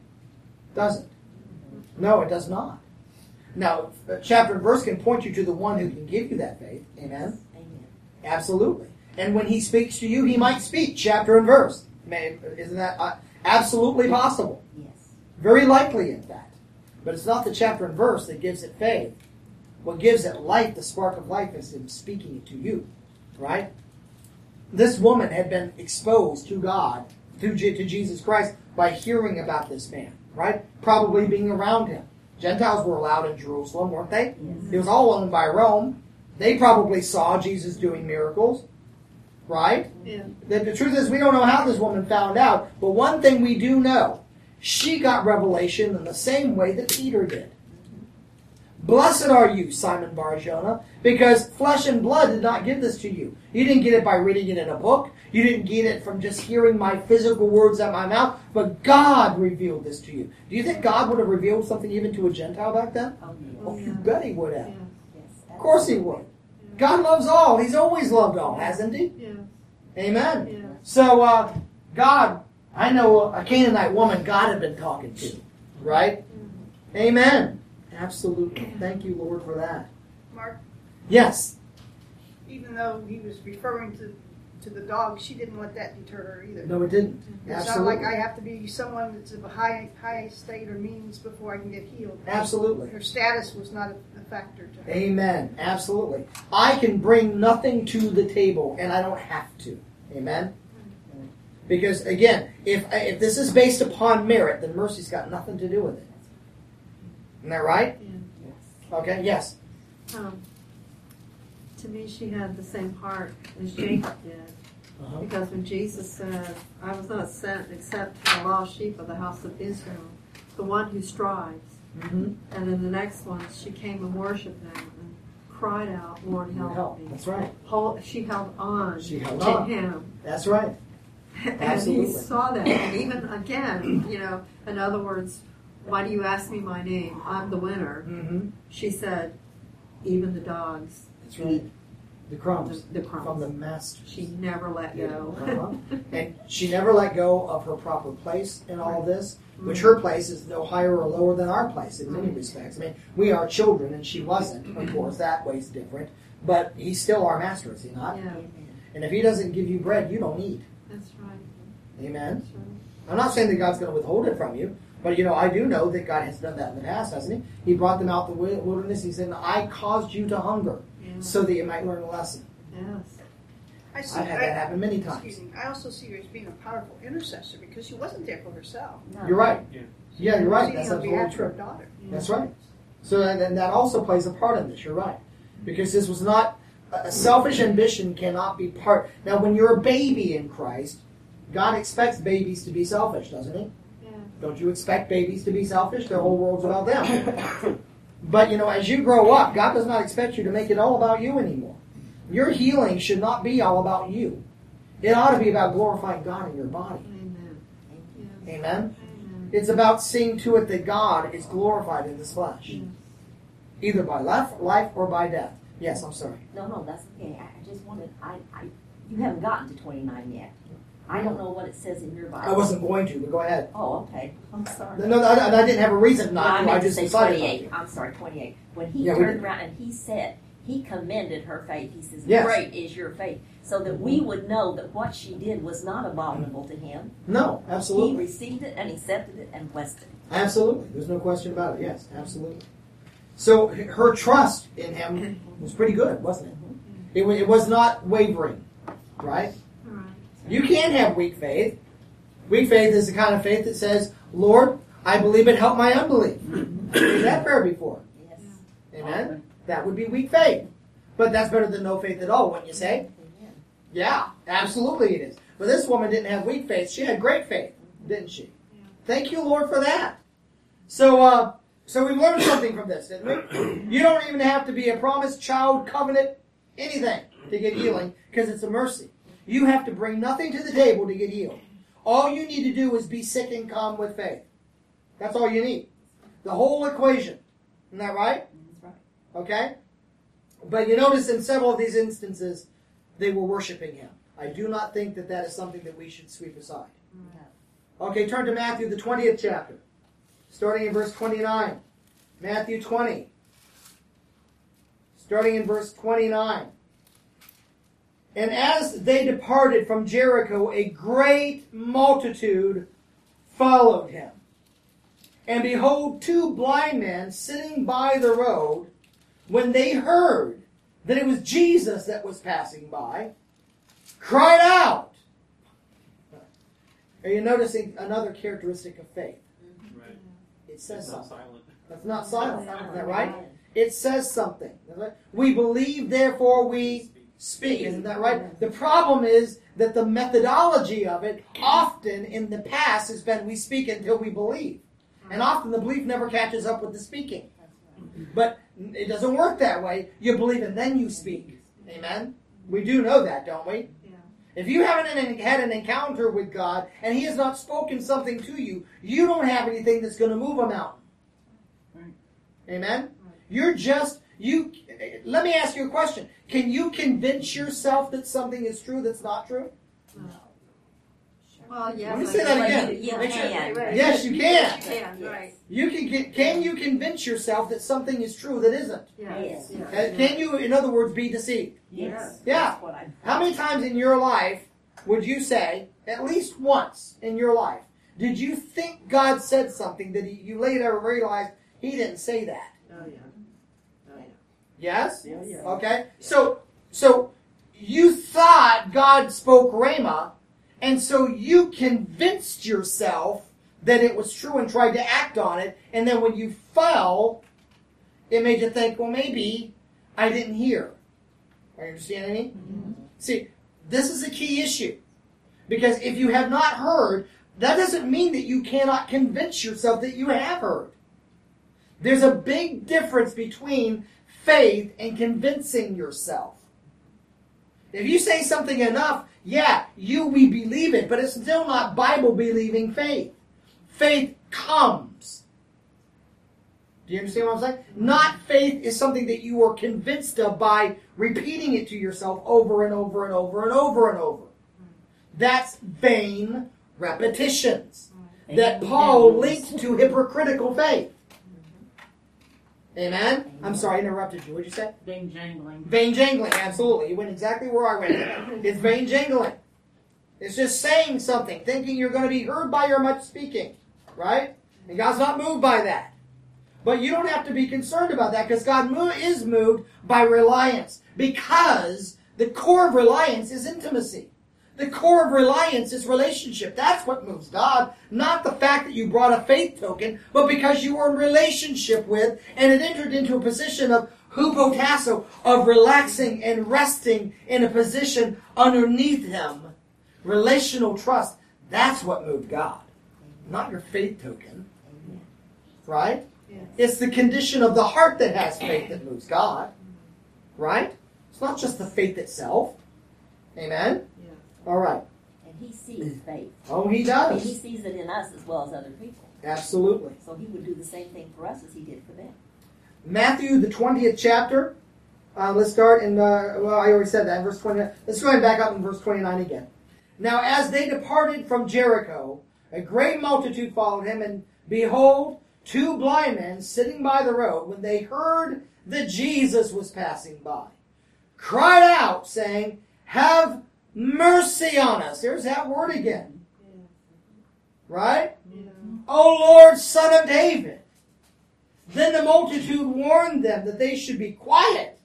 Does it? No, it does not. Now, chapter and verse can point you to the one who can give you that faith. Amen? Amen. Absolutely. And when he speaks to you, he might speak chapter and verse. Isn't that uh, absolutely possible? Yes. Very likely, in fact. But it's not the chapter and verse that gives it faith. What gives it life, the spark of life, is him speaking it to you. Right? This woman had been exposed to God through Je- to Jesus Christ by hearing about this man, right? Probably being around him. Gentiles were allowed in Jerusalem, weren't they? Yes. It was all owned by Rome. They probably saw Jesus doing miracles, right? Yeah. The, the truth is, we don't know how this woman found out, but one thing we do know, she got revelation in the same way that Peter did. Blessed are you, Simon Bar-Jonah, because flesh and blood did not give this to you. You didn't get it by reading it in a book. You didn't get it from just hearing my physical words out my mouth, but God revealed this to you. Do you think God would have revealed something even to a Gentile back then? Oh, yes. Oh, you bet he would have. Yeah. Yes, Of course he would. God loves all. He's always loved all, hasn't he? Yeah. Amen. Yeah. So, uh, God, I know a Canaanite woman God had been talking to, right? Amen. Absolutely. Thank you, Lord, for that. Mark, Yes. even though he was referring to, to the dog, she didn't let that deter her either. No, it didn't. It's not Absolutely. like I have to be someone that's of a high high state or means before I can get healed. Absolutely. Her status was not a, a factor to her. Amen. Absolutely. I can bring nothing to the table, and I don't have to. Amen. Because again, if if this is based upon merit, then mercy's got nothing to do with it. Isn't that right? Yes. Okay. Yes. Um, to me, she had the same heart as Jacob did. Uh-huh. Because when Jesus said, I was not sent except to the lost sheep of the house of Israel, the one who strives. Mm-hmm. And then the next one, she came and worshiped him and cried out, Lord, help, Help. me. That's right. Hold, she held on She held to on. him. That's right. And Absolutely. he saw that. And even again, you know, in other words, why do you ask me my name? I'm the winner. Mm-hmm. She said, even the dogs That's right. The eat crumbs the, the crumbs. from the master. She never let go. Uh-huh. And she never let go of her proper place in all of this, which her place is no higher or lower than our place in many respects. I mean, we are children, and she wasn't, of course. That way's different. But he's still our master, is he not? Yeah, And if he doesn't give you bread, you don't eat. that's right. Amen? That's right. I'm not saying that God's going to withhold it from you, but, you know, I do know that God has done that in the past, hasn't he? He brought them out the wi- wilderness. He said, I caused you to hunger Yeah. so that you might learn a lesson. Yes. I see. I've had that happen many times. Excuse me. I also see her as being a powerful intercessor because she wasn't there for herself. No. You're right. Yeah. Yeah, you're right. She That's on absolutely behalf of her true. daughter. That's right. So and, and that also plays a part in this. You're right, because this was not a selfish ambition cannot be part. Now, when you're a baby in Christ, God expects babies to be selfish, doesn't He? Yeah. Don't you expect babies to be selfish? Their whole world's about them. But you know, as you grow up, God does not expect you to make it all about you anymore. Your healing should not be all about you. It ought to be about glorifying God in your body. Amen. Yes. Amen. Amen. It's about seeing to it that God is glorified in this flesh, Yes. either by life, life or by death. Yes, I'm sorry. No, no, that's okay. I, I just wanted, I, I, you haven't gotten to twenty-nine yet. I don't know what it says in your Bible. I wasn't going to, but go ahead. Oh, okay. I'm sorry. No, I, I didn't have a reason No, not I to. I meant to just say decided not twenty-eight. to. I'm sorry, twenty-eight. When he Yeah, we turned did. around and he said, he commended her faith. He says, Yes. great is your faith. So that we would know that what she did was not abominable to him. No, He absolutely. received it and accepted it and blessed it. Absolutely. There's no question about it. Yes, absolutely. So her trust in him was pretty good, wasn't it? It, wa- it was not wavering, right? All right. You can have weak faith. Weak faith is the kind of faith that says, Lord, I believe it, help my unbelief. We've had prayer before. Yes. Amen? That would be weak faith. But that's better than no faith at all, wouldn't you say? Amen. Yeah, absolutely it is. But this woman didn't have weak faith. She had great faith, didn't she? Thank you, Lord, for that. So, uh, so we've learned something from this, didn't we? You don't even have to be a promised child, covenant, anything to get healing, because it's a mercy. You have to bring nothing to the table to get healed. All you need to do is be sick and calm with faith. That's all you need. The whole equation. Isn't that right? That's right. Okay? But you notice in several of these instances, they were worshiping him. I do not think that that is something that we should sweep aside. Okay, turn to Matthew, the twentieth chapter, starting in verse twenty-nine. Matthew twenty, starting in verse twenty-nine. And as they departed from Jericho, a great multitude followed him. And behold, two blind men sitting by the road, when they heard that it was Jesus that was passing by, cried out. Are you noticing another characteristic of faith? Right. It says It's not something. silent. That's not silent. Is that right? It says something. We believe, therefore we speak. Isn't that right? The problem is that the methodology of it often in the past has been we speak until we believe. And often the belief never catches up with the speaking. But it doesn't work that way. You believe and then you speak. Amen? We do know that, don't we? Yeah. If you haven't had an encounter with God and He has not spoken something to you, you don't have anything that's going to move a mountain. Right. Amen? You're just, you. Let me ask you a question. Can you convince yourself that something is true that's not true? Well, yes. Let me I say that guess. again. You Make sure- can. Right. Yes, you can. Can, right. You can get, can you convince yourself that something is true that isn't? Yes. Yes. yes. Uh, Can you, in other words, be deceived? Yes. Yeah. That's what I. How many times in your life would you say, at least once in your life, did you think God said something that he, you later realized He didn't say that? Oh, yeah. Oh, yeah. Yes? Yeah, yeah. Okay. So, so you thought God spoke Rhema, and so you convinced yourself that it was true and tried to act on it, and then when you fell, it made you think, well, maybe I didn't hear. Are you understanding me? Mm-hmm. See, this is a key issue. Because if you have not heard, that doesn't mean that you cannot convince yourself that you have heard. There's a big difference between faith and convincing yourself. If you say something enough, yeah, you we believe it, but it's still not Bible-believing faith. Faith comes. Do you understand what I'm saying? Not faith is something that you are convinced of by repeating it to yourself over and over and over and over and over. That's vain repetitions that Paul linked to hypocritical faith. Amen? I'm sorry, I interrupted you. What did you say? Vain jangling. Vain jangling, absolutely. You went exactly where I went. It's vain jangling. It's just saying something, thinking you're going to be heard by your much speaking. Right? And God's not moved by that. But you don't have to be concerned about that because God mo- is moved by reliance. Because the core of reliance is intimacy. The core of reliance is relationship. That's what moves God. Not the fact that you brought a faith token, but because you were in relationship with and it entered into a position of hupotasso, of relaxing and resting in a position underneath Him. Relational trust. That's what moved God. Not your faith token. Right? Yes. It's the condition of the heart that has faith that moves God. Right? It's not just the faith itself. Amen? Yeah. All right. And He sees faith. Oh, He I mean, does. He sees it in us as well as other people. Absolutely. So He would do the same thing for us as He did for them. Matthew, the twentieth chapter. Uh, let's start in, uh, well, I already said that, in verse twenty-nine. Let's go ahead and back up in verse twenty-nine again. Now, as they departed from Jericho, a great multitude followed Him, and behold, two blind men sitting by the road, when they heard that Jesus was passing by, cried out, saying, "Have mercy on us." There's that word again. Yeah. Right? Yeah. O Lord, Son of David. Then the multitude warned them that they should be quiet.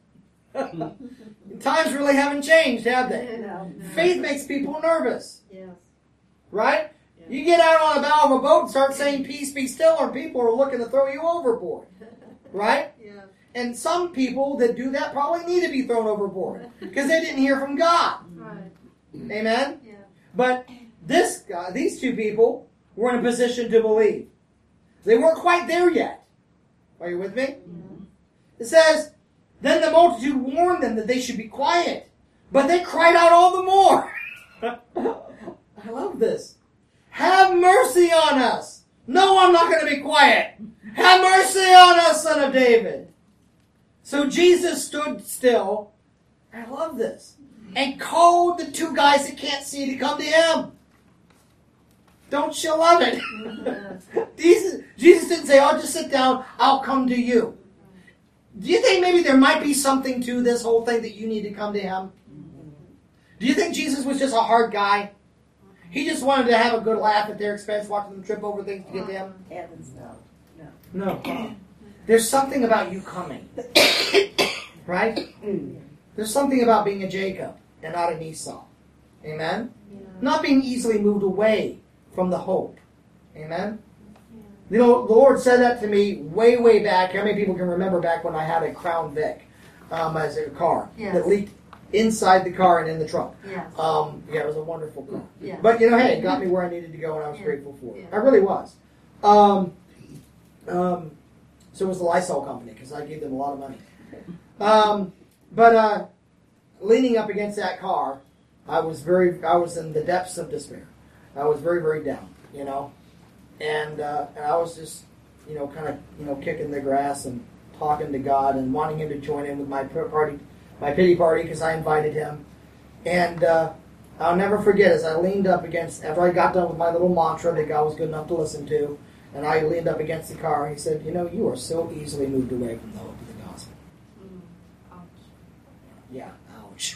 Times really haven't changed, have they? Yeah. Faith makes people nervous. Yes. Right? Yeah. You get out on the bow of a boat and start saying, "Peace, be still," and people are looking to throw you overboard. Right? Yeah. And some people that do that probably need to be thrown overboard because they didn't hear from God. Right. Amen? Yeah. But this guy, these two people were in a position to believe. They weren't quite there yet. Are you with me? Yeah. It says, then the multitude warned them that they should be quiet. But they cried out all the more. I love this. "Have mercy on us." No, I'm not going to be quiet. "Have mercy on us, Son of David." So Jesus stood still. I love this. And called the two guys that can't see to come to Him. Don't you love it? Jesus, Jesus didn't say, "I'll just sit down, I'll come to you." Do you think maybe there might be something to this whole thing that you need to come to Him? Do you think Jesus was just a hard guy? He just wanted to have a good laugh at their expense, watching them trip over things to get to Him? Heavens, no. No. There's something about you coming. Right? There's something about being a Jacob and not an Esau. Amen? Yeah. Not being easily moved away from the hope. Amen? You know, the Lord said that to me way, way back. How many people can remember back when I had a Crown Vic um, as a car Yes. that leaked inside the car and in the trunk? Yes. Um, yeah, it was a wonderful car. Yes. But, you know, hey, it got me where I needed to go, and I was Yeah. grateful for it. Yeah. I really was. Um, um, so was the Lysol company, because I gave them a lot of money. Um, but uh, leaning up against that car, I was very, I was in the depths of despair. I was very, very down, you know. And, uh, and I was just, you know, kind of, you know, kicking the grass and talking to God and wanting Him to join in with my party, my pity party, because I invited Him. And uh, I'll never forget, as I leaned up against, after I got done with my little mantra that God was good enough to listen to, and I leaned up against the car, and He said, you know, you are so easily moved away from the hope of the gospel. Yeah, ouch.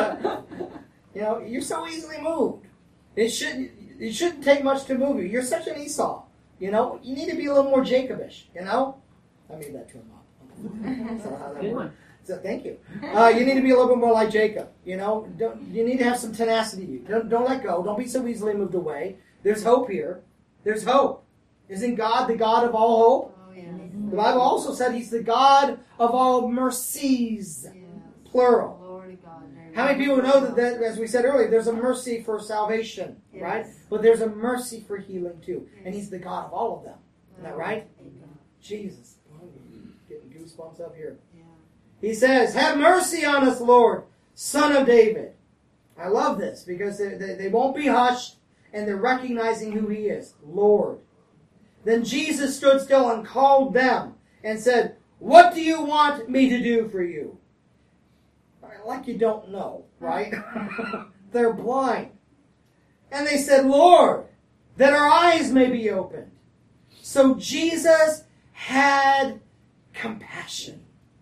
You know, you're so easily moved. It shouldn't, it shouldn't take much to move you. You're such an Esau. You know, you need to be a little more Jacobish, you know? I made that term up. That's not how that Good works. one. So thank you. Uh, you need to be a little bit more like Jacob. You know, don't, you need to have some tenacity. Don't, don't let go. Don't be so easily moved away. There's hope here. There's hope. Isn't God the God of all hope? Oh, yes. The Bible also said He's the God of all mercies, Yes. plural. Glory to God. How many people know that, that, as we said earlier, there's a mercy for salvation, Yes. right? But there's a mercy for healing too. And He's the God of all of them. Isn't that right? Jesus. Getting goosebumps up here. Yeah. He says, have mercy on us, Lord, Son of David. I love this because they, they, they won't be hushed and they're recognizing who He is, Lord. Then Jesus stood still and called them and said, what do you want me to do for you? Like you don't know, right? They're blind. And they said, Lord, that our eyes may be opened. So Jesus had compassion.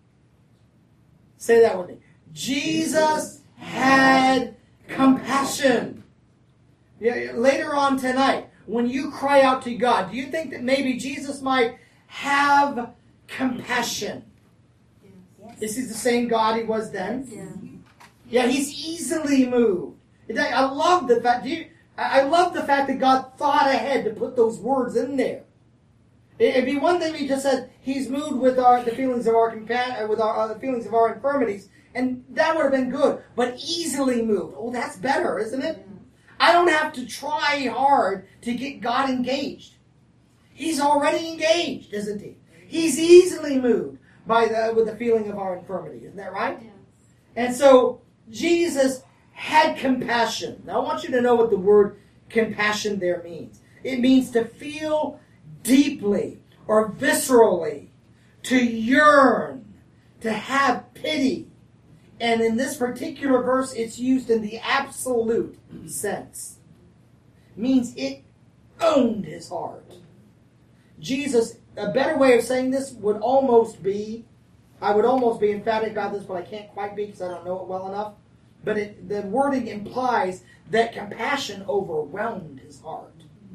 Say that with me. Jesus had compassion. Yeah, later on tonight, when you cry out to God, do you think that maybe Jesus might have compassion? Yes. Is He the same God He was then? Yeah. Yeah, He's easily moved. I love the fact. Do you, I love the fact that God thought ahead to put those words in there. It'd be one thing if He just said He's moved with our the feelings of our compa- with our uh, the feelings of our infirmities, and that would have been good. But easily moved. Oh, that's better, isn't it? I don't have to try hard to get God engaged. He's already engaged, isn't He? He's easily moved by the with the feeling of our infirmity. Isn't that right? Yes. And so Jesus had compassion. Now I want you to know what the word compassion there means. It means to feel deeply or viscerally, to yearn, to have pity. And in this particular verse, it's used in the absolute sense. It means it owned His heart. Jesus, a better way of saying this would almost be, I would almost be emphatic about this, but I can't quite be because I don't know it well enough. But it, the wording implies that compassion overwhelmed His heart.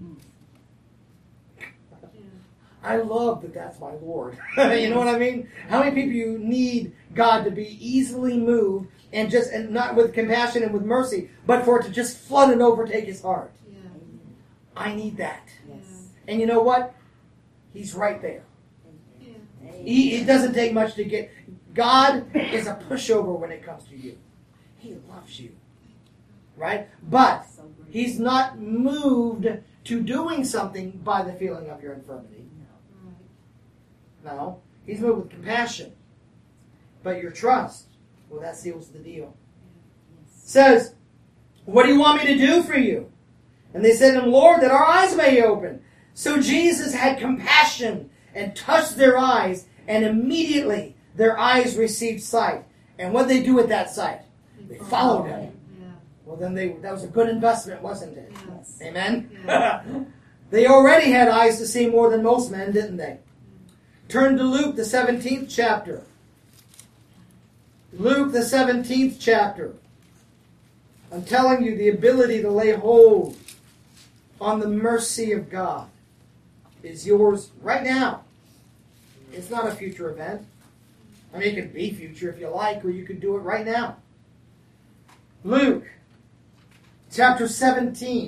I love that that's my Lord. You know what I mean? How many people you need God to be easily moved and just, and not with compassion and with mercy, but for it to just flood and overtake His heart? Yeah. I need that. Yes. And you know what? He's right there. Yeah. He, it doesn't take much to get. God is a pushover when it comes to you. He loves you. Right? But So great. He's not moved to doing something by the feeling of your infirmity. No. He's moved with compassion. But your trust, well, that seals the deal. Says, what do you want me to do for you? And they said to him, Lord, that our eyes may open. So Jesus had compassion and touched their eyes, and immediately their eyes received sight. And what did they do with that sight? They followed Him. Yeah. Well, then they that was a good investment, wasn't it? Yes. Amen? Yeah. They already had eyes to see more than most men, didn't they? Turn to Luke, the seventeenth chapter. Luke, the seventeenth chapter. I'm telling you, the ability to lay hold on the mercy of God is yours right now. It's not a future event. I mean, it could be future if you like, or you could do it right now. Luke, chapter seventeen.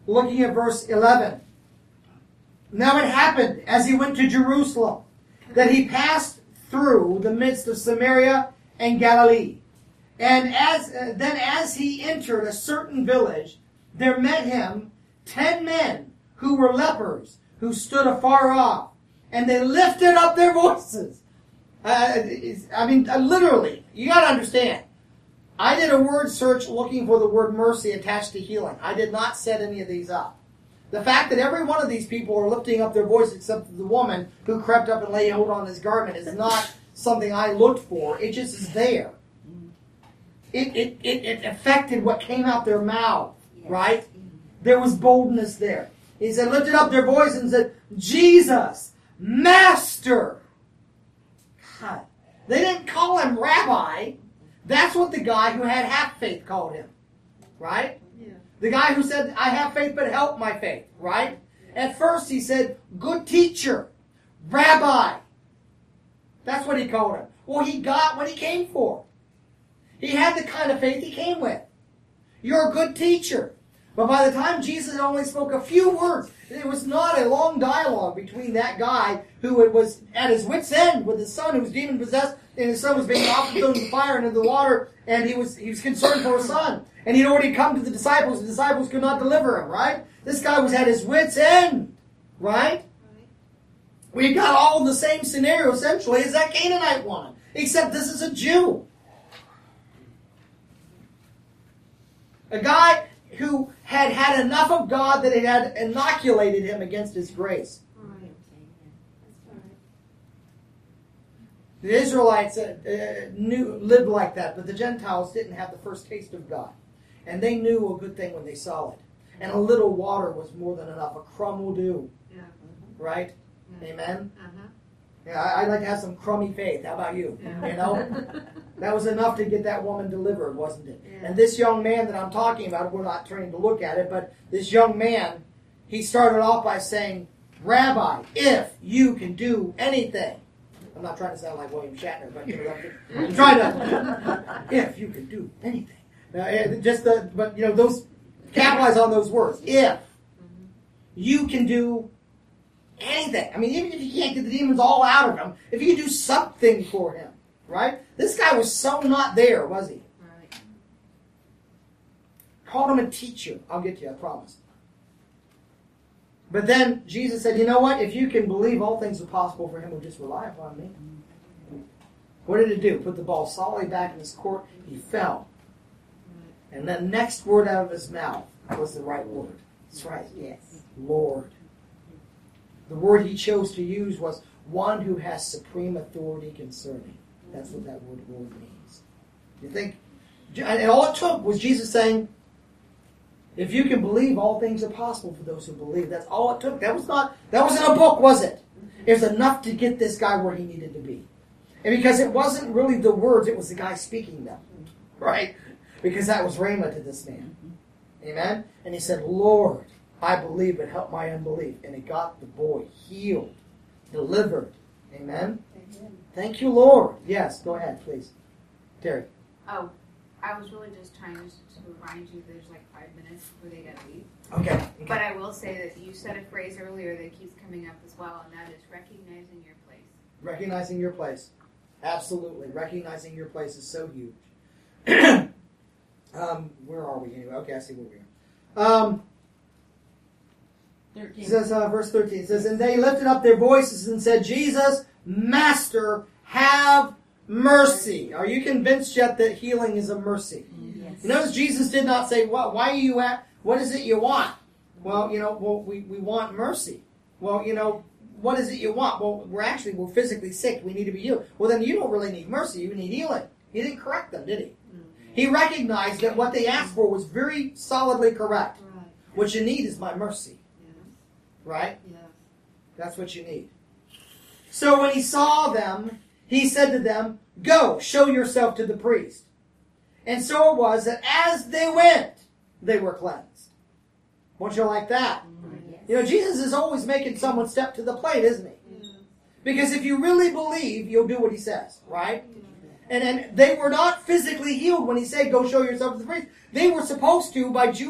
looking at verse eleven. Now it happened, as he went to Jerusalem, that he passed through the midst of Samaria and Galilee. And as uh, then as he entered a certain village, there met him ten men who were lepers, who stood afar off. And they lifted up their voices. Uh, I mean, uh, literally, you got to understand. I did a word search looking for the word mercy attached to healing. I did not set any of these up. The fact that every one of these people are lifting up their voice except the woman who crept up and laid hold on his garment is not something I looked for. It just is there. It, it, it, it affected what came out their mouth, right? There was boldness there. He said, lifted up their voice and said, Jesus, Master. God. They didn't call him Rabbi. That's what the guy who had half faith called him, right? Yeah. The guy who said, I have faith, but help my faith, right? At first he said, good teacher, Rabbi. That's what he called him. Well, he got what he came for. He had the kind of faith he came with. You're a good teacher. But by the time Jesus only spoke a few words, it was not a long dialogue between that guy who was at his wit's end with his son who was demon-possessed, and his son was being offered thrown into the fire and into the water, and he was he was concerned for his son. And he'd already come to the disciples. The disciples could not deliver him, right? This guy was at his wit's end, right? We got all the same scenario, essentially, as that Canaanite woman, except this is a Jew. A guy who had had enough of God that it had inoculated him against his grace. Right. The Israelites uh, knew, lived like that, but the Gentiles didn't have the first taste of God. And they knew a good thing when they saw it. And a little water was more than enough. A crumb will do. Yeah. Right? Yeah. Amen? Uh-huh. Yeah, I, I'd like to have some crummy faith. How about you? Yeah. You know? That was enough to get that woman delivered, wasn't it? Yeah. And this young man that I'm talking about, we're not turning to look at it, but this young man, he started off by saying, Rabbi, if you can do anything. I'm not trying to sound like William Shatner, but you know, I'm trying to, if you can do anything. Uh, just the, but you know, those, capitalize on those words. If you can do anything. I mean, even if you can't get the demons all out of him, if you can do something for him, right? This guy was so not there, was he? Right. Called him a teacher. I'll get to you, I promise. But then Jesus said, you know what? If you can believe all things are possible for him who just rely upon me. What did it do? Put the ball solidly back in his court. He fell. And the next word out of his mouth was the right word. That's right. Yes. Lord. The word he chose to use was one who has supreme authority concerning. That's what that word Lord means. You think? And all it took was Jesus saying, if you can believe, all things are possible for those who believe. That's all it took. That was not, that wasn't a book, was it? It was enough to get this guy where he needed to be. And because it wasn't really the words, it was the guy speaking them. Right? Because that was rhema to this man. Amen? And he said, Lord, I believe, but help my unbelief. And it got the boy healed, delivered. Amen? Amen. Thank you, Lord. Yes, go ahead, please. Terry. Oh, I was really just trying to, to remind you there's like five minutes before they gotta leave. Okay. okay. But I will say that you said a phrase earlier that keeps coming up as well, and that is recognizing your place. Recognizing your place. Absolutely. Recognizing your place is so huge. um, where are we anyway? Okay, I see where we are. Um, thirteen. it says, uh, verse thirteen, it says, and they lifted up their voices and said, Jesus, Master, have mercy. Are you convinced yet that healing is a mercy? Yes. You notice Jesus did not say, what, why are you at, what is it you want? Well, you know, well, we, we want mercy. Well, you know, what is it you want? Well, we're actually, we're physically sick. We need to be healed. Well, then you don't really need mercy. You need healing. He didn't correct them, did he? He recognized that what they asked for was very solidly correct. Right. What you need is my mercy. Yes. Right? Yes. That's what you need. So when he saw them, he said to them, go, show yourself to the priest. And so it was that as they went, they were cleansed. Won't you like that? Yes. You know, Jesus is always making someone step to the plate, isn't he? Yes. Because if you really believe, you'll do what he says, right? And, and they were not physically healed when he said, go show yourself to the priest. They were supposed to, by Jewish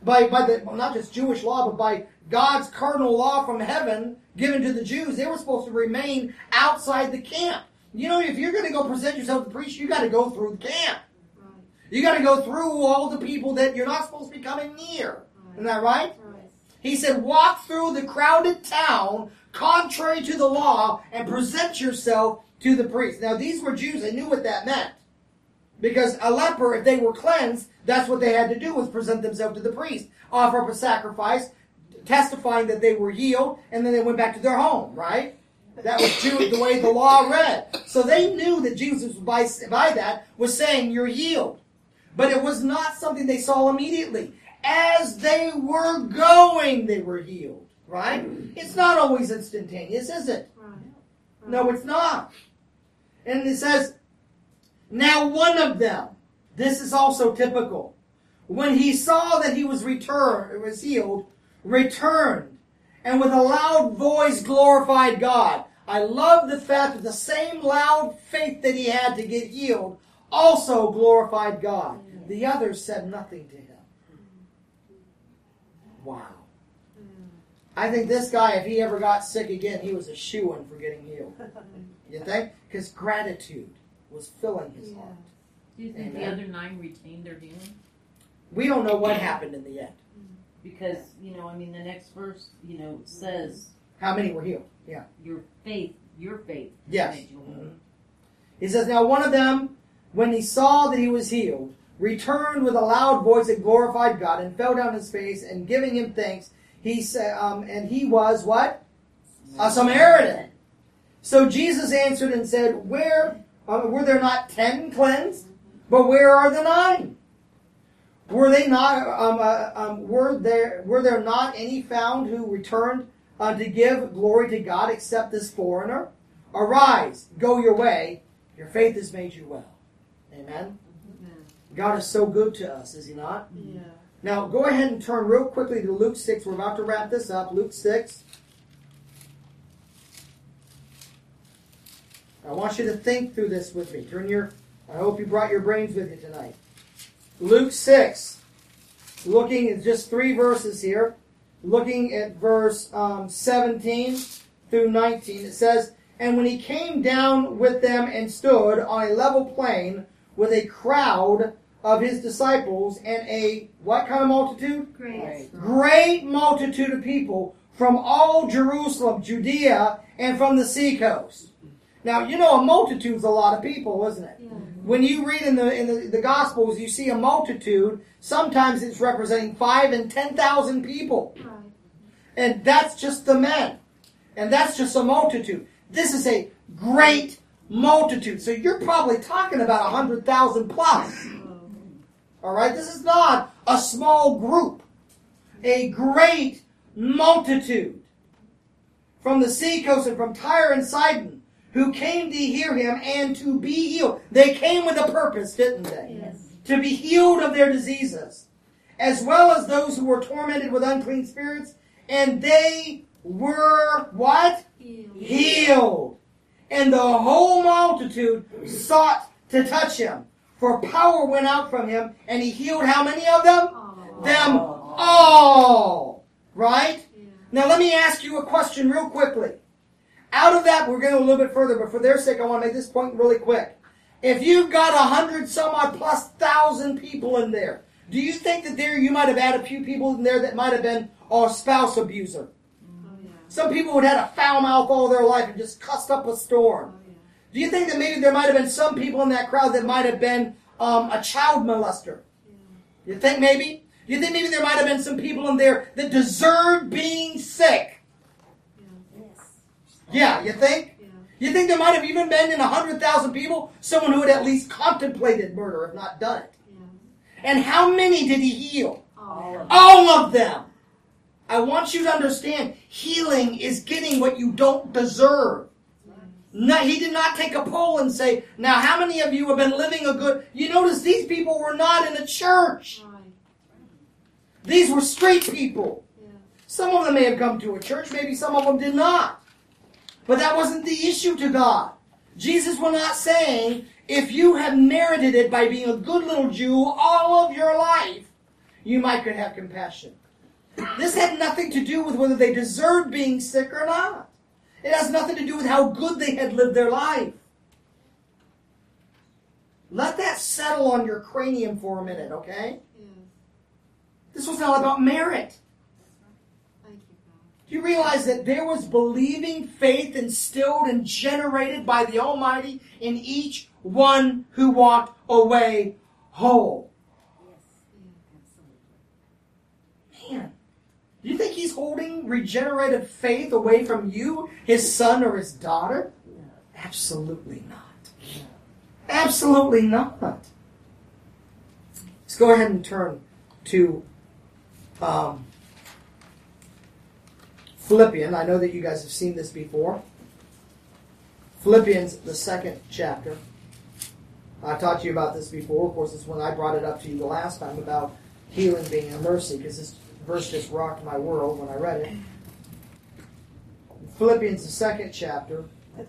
by, by the, well, not just Jewish law, but by God's cardinal law from heaven given to the Jews, they were supposed to remain outside the camp. You know, if you're going to go present yourself to the priest, you got to go through the camp. Right. You got to go through all the people that you're not supposed to be coming near. Right. Isn't that right? Right. He said, walk through the crowded town, contrary to the law, and present yourself to the priest. Now, these were Jews. They knew what that meant. Because a leper, if they were cleansed, that's what they had to do, was present themselves to the priest, offer up a sacrifice, testifying that they were healed, and then they went back to their home, right? That was Jew, the way the law read. So they knew that Jesus, by, by that, was saying, you're healed. But it was not something they saw immediately. As they were going, they were healed, right? It's not always instantaneous, is it? Right. Right. No, it's not. And it says, now one of them, this is also typical, when he saw that he was returned, was healed, returned, and with a loud voice glorified God. I love the fact that the same loud faith that he had to get healed also glorified God. The others said nothing to him. Wow. I think this guy, if he ever got sick again, he was a shoo-in for getting healed. You think? Because gratitude was filling his heart. Do you think Amen. the other nine retained their healing? We don't know what happened in the end. Because, you know, I mean, the next verse, you know, says How many were healed? Yeah. your faith, your faith Yes. made you whole. Mhm. He says, now one of them, when he saw that he was healed, returned with a loud voice and glorified God, and fell down on his face, and giving him thanks, he said, um, and he was what? A Samaritan. So Jesus answered and said, Where uh, were there not ten cleansed? But where are the nine? Were they not? Um, uh, um, were there? Were there not any found who returned uh, to give glory to God except this foreigner? Arise, go your way. Your faith has made you well. Amen. God is so good to us, is He not? Yeah. Now, go ahead and turn real quickly to Luke six. We're about to wrap this up. Luke six. I want you to think through this with me. Turn your, I hope you brought your brains with you tonight. Luke six. Looking at just three verses here. Looking at verse um, seventeen through nineteen. It says, And when he came down with them and stood on a level plain with a crowd of his disciples and a, what kind of multitude? Great. Great multitude of people from all Jerusalem, Judea, and from the seacoast. Now, you know, a multitude's a lot of people, isn't it? Yeah. When you read in the in the, the Gospels, you see a multitude. Sometimes it's representing five and ten thousand people, Right. and that's just the men, and that's just a multitude. This is a great multitude. So you're probably talking about a hundred thousand plus. All right, this is not a small group. A great multitude from the seacoast and from Tyre and Sidon, who came to hear him and to be healed. They came with a purpose, didn't they? Yes. To be healed of their diseases, as well as those who were tormented with unclean spirits, and they were what? Healed. Healed. And the whole multitude sought to touch him, for power went out from him, and he healed how many of them? Oh. Them all. Right? Yeah. Now let me ask you a question real quickly. Out of that, we're going a little bit further, but for their sake, I want to make this point really quick. If you've got a hundred some odd plus thousand people in there, do you think that there you might have had a few people in there that might have been a spouse abuser? Oh, yeah. Some people would have had a foul mouth all their life and just cussed up a storm. Oh, yeah. Do you think that maybe there might have been some people in that crowd that might have been um, a child molester? Yeah. You think maybe? Do you think maybe there might have been some people in there that deserved being sick? Yes. Yeah, you think? Yeah. You think there might have even been in a hundred thousand people someone who had at least contemplated murder, if not done it? Yeah. And how many did he heal? All of All of them. I want you to understand, healing is getting what you don't deserve. No, he did not take a poll and say, now how many of you have been living a good... You notice these people were not in a church. Right. These were street people. Yeah. Some of them may have come to a church, maybe some of them did not. But that wasn't the issue to God. Jesus was not saying, if you have merited it by being a good little Jew all of your life, you might could have compassion. This had nothing to do with whether they deserved being sick or not. It has nothing to do with how good they had lived their life. Let that settle on your cranium for a minute, okay? Yes. This was not about merit. Thank you, God. Do you realize that there was believing faith instilled and generated by the Almighty in each one who walked away whole? Man, do you think he's holding regenerated faith away from you, his son or his daughter? Absolutely not. Absolutely not. Let's go ahead and turn to um, Philippians. I know that you guys have seen this before. Philippians, the second chapter. I talked to you about this before. Of course, it's when I brought it up to you the last time about healing being a mercy, because this verse just rocked my world when I read it. Philippians, the second chapter.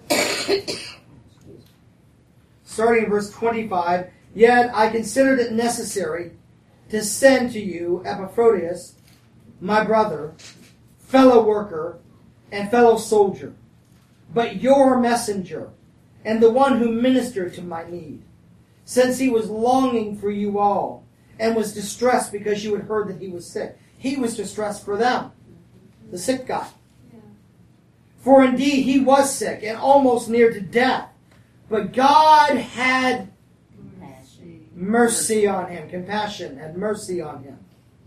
Starting in verse twenty-five, yet I considered it necessary to send to you Epaphroditus, my brother, fellow worker, and fellow soldier, but your messenger, and the one who ministered to my need, since he was longing for you all, and was distressed because you had heard that he was sick. He was distressed for them, the sick guy. For indeed he was sick, and almost near to death. But God had mercy on him. Compassion, had mercy on him.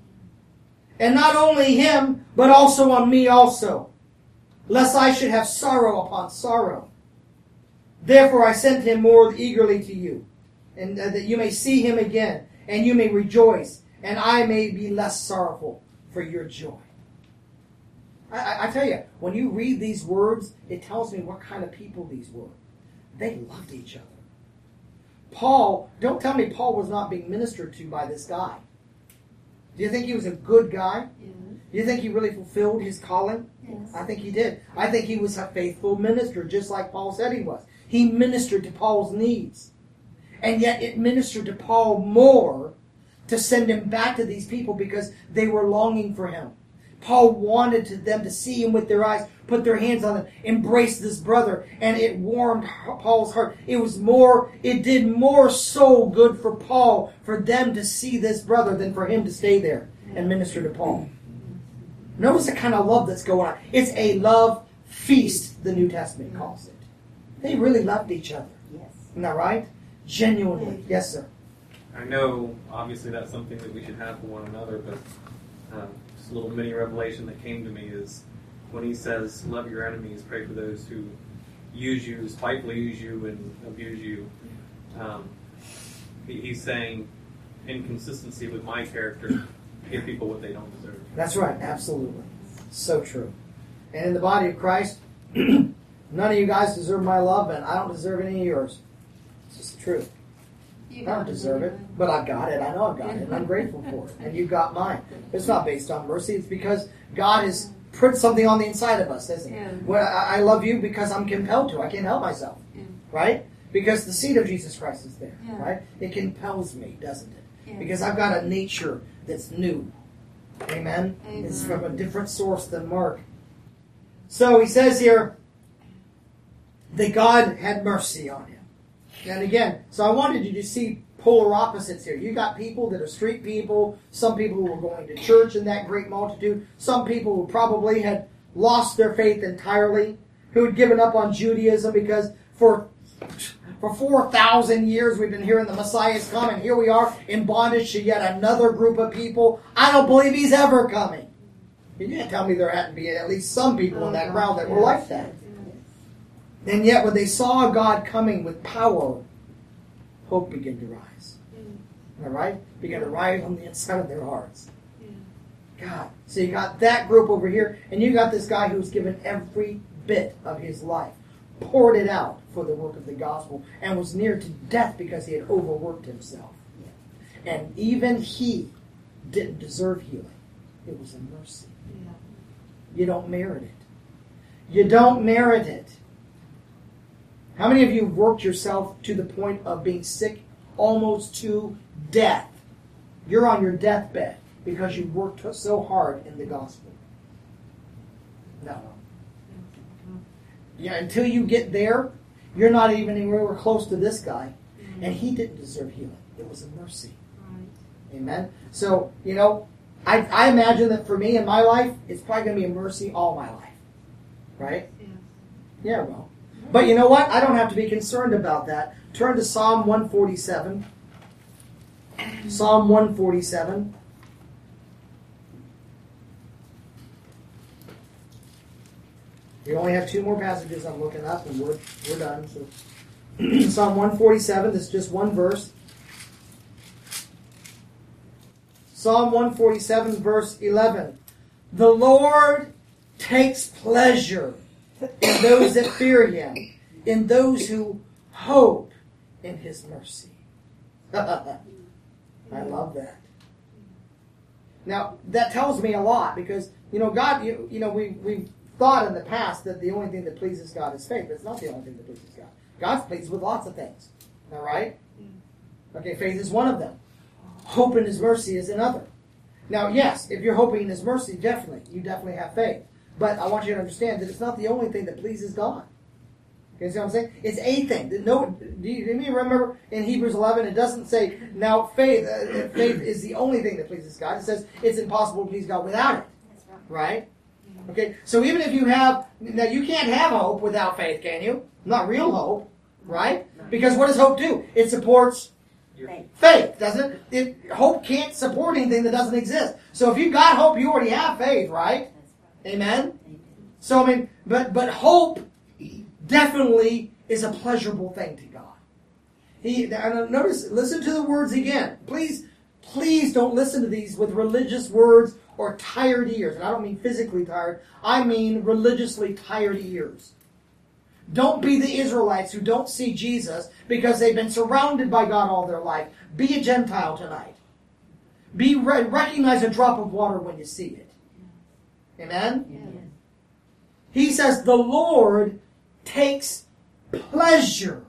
And not only him, but also on me also, lest I should have sorrow upon sorrow. Therefore I sent him more eagerly to you, and uh, that you may see him again, and you may rejoice, and I may be less sorrowful for your joy. I, I, I tell you, when you read these words, it tells me what kind of people these were. They loved each other. Paul, don't tell me Paul was not being ministered to by this guy. Do you think he was a good guy? Yes. Do you think he really fulfilled his calling? Yes. I think he did. I think he was a faithful minister, just like Paul said he was. He ministered to Paul's needs. And yet it ministered to Paul more to send him back to these people because they were longing for him. Paul wanted to them to see him with their eyes, put their hands on him, embrace this brother, and it warmed Paul's heart. It was more, it did more soul good for Paul for them to see this brother than for him to stay there and minister to Paul. Notice the kind of love that's going on. It's a love feast, the New Testament calls it. They really loved each other. Yes. Isn't that right? Genuinely. Yes, sir. I know, obviously, that's something that we should have for one another, but um, just a little mini revelation that came to me is when he says, love your enemies, pray for those who use you, spitefully use you, and abuse you. Um, he, he's saying, in consistency with my character, give people what they don't deserve. That's right. Absolutely. So true. And in the body of Christ, none of you guys deserve my love, and I don't deserve any of yours. It's just the truth. I don't deserve it, but I've got it. I know I've got it, and I'm grateful for it. And you've got mine. It's not based on mercy. It's because God has put something on the inside of us, isn't it? Yeah. Well, I I love you because I'm compelled to. I can't help myself, Yeah. right? Because the seed of Jesus Christ is there, Yeah. right? It compels me, doesn't it? Yeah. Because I've got a nature that's new. Amen? Amen. It's from a different source than Mark. So he says here that God had mercy on him. And again, so I wanted you to see polar opposites here. You got people that are street people, some people who were going to church in that great multitude, some people who probably had lost their faith entirely, who had given up on Judaism because for for four thousand years we've been hearing the Messiah's come, and here we are in bondage to yet another group of people. I don't believe he's ever coming. You can't tell me there hadn't been at least some people in that crowd that were like that. And yet when they saw God coming with power, hope began to rise. All right? Began to rise on the inside of their hearts. God. So you got that group over here, and you got this guy who's given every bit of his life, poured it out for the work of the gospel, and was near to death because he had overworked himself. And even he didn't deserve healing. It was a mercy. You don't merit it. You don't merit it. How many of you have worked yourself to the point of being sick almost to death? You're on your deathbed, because you worked so hard in the gospel. No. Yeah, until you get there, you're not even anywhere close to this guy. And he didn't deserve healing. It was a mercy. Amen? So, you know, I, I imagine that for me in my life, it's probably going to be a mercy all my life. Right? Yeah, well. But you know what? I don't have to be concerned about that. Turn to Psalm one forty-seven. Psalm one forty-seven. We only have two more passages I'm looking up, and we're, we're done. So, Psalm one forty-seven, this is just one verse. Psalm one forty-seven, verse eleven. The Lord takes pleasure in those that fear Him, in those who hope in His mercy. I love that. Now, that tells me a lot, because, you know, God, you, you know, we, we've thought in the past that the only thing that pleases God is faith, but it's not the only thing that pleases God. God's pleased with lots of things. All right? Okay, faith is one of them. Hope in His mercy is another. Now, yes, if you're hoping in His mercy, definitely, you definitely have faith. But I want you to understand that it's not the only thing that pleases God. You see what I'm saying? It's a thing. No, do you, do you remember in Hebrews eleven, it doesn't say, now faith uh, faith is the only thing that pleases God. It says it's impossible to please God without it. Right? Okay, so even if you have, now you can't have hope without faith, can you? Not real hope, right? Because what does hope do? It supports Faith. faith, doesn't it? it? Hope can't support anything that doesn't exist. So if you've got hope, you already have faith, right? Amen? So, I mean, but, but hope definitely is a pleasurable thing to God. He, notice, listen to the words again. Please, please don't listen to these with religious words or tired ears. And I don't mean physically tired. I mean religiously tired ears. Don't be the Israelites who don't see Jesus because they've been surrounded by God all their life. Be a Gentile tonight. Be re- recognize a drop of water when you see it. Amen? Yes. He says the Lord takes pleasure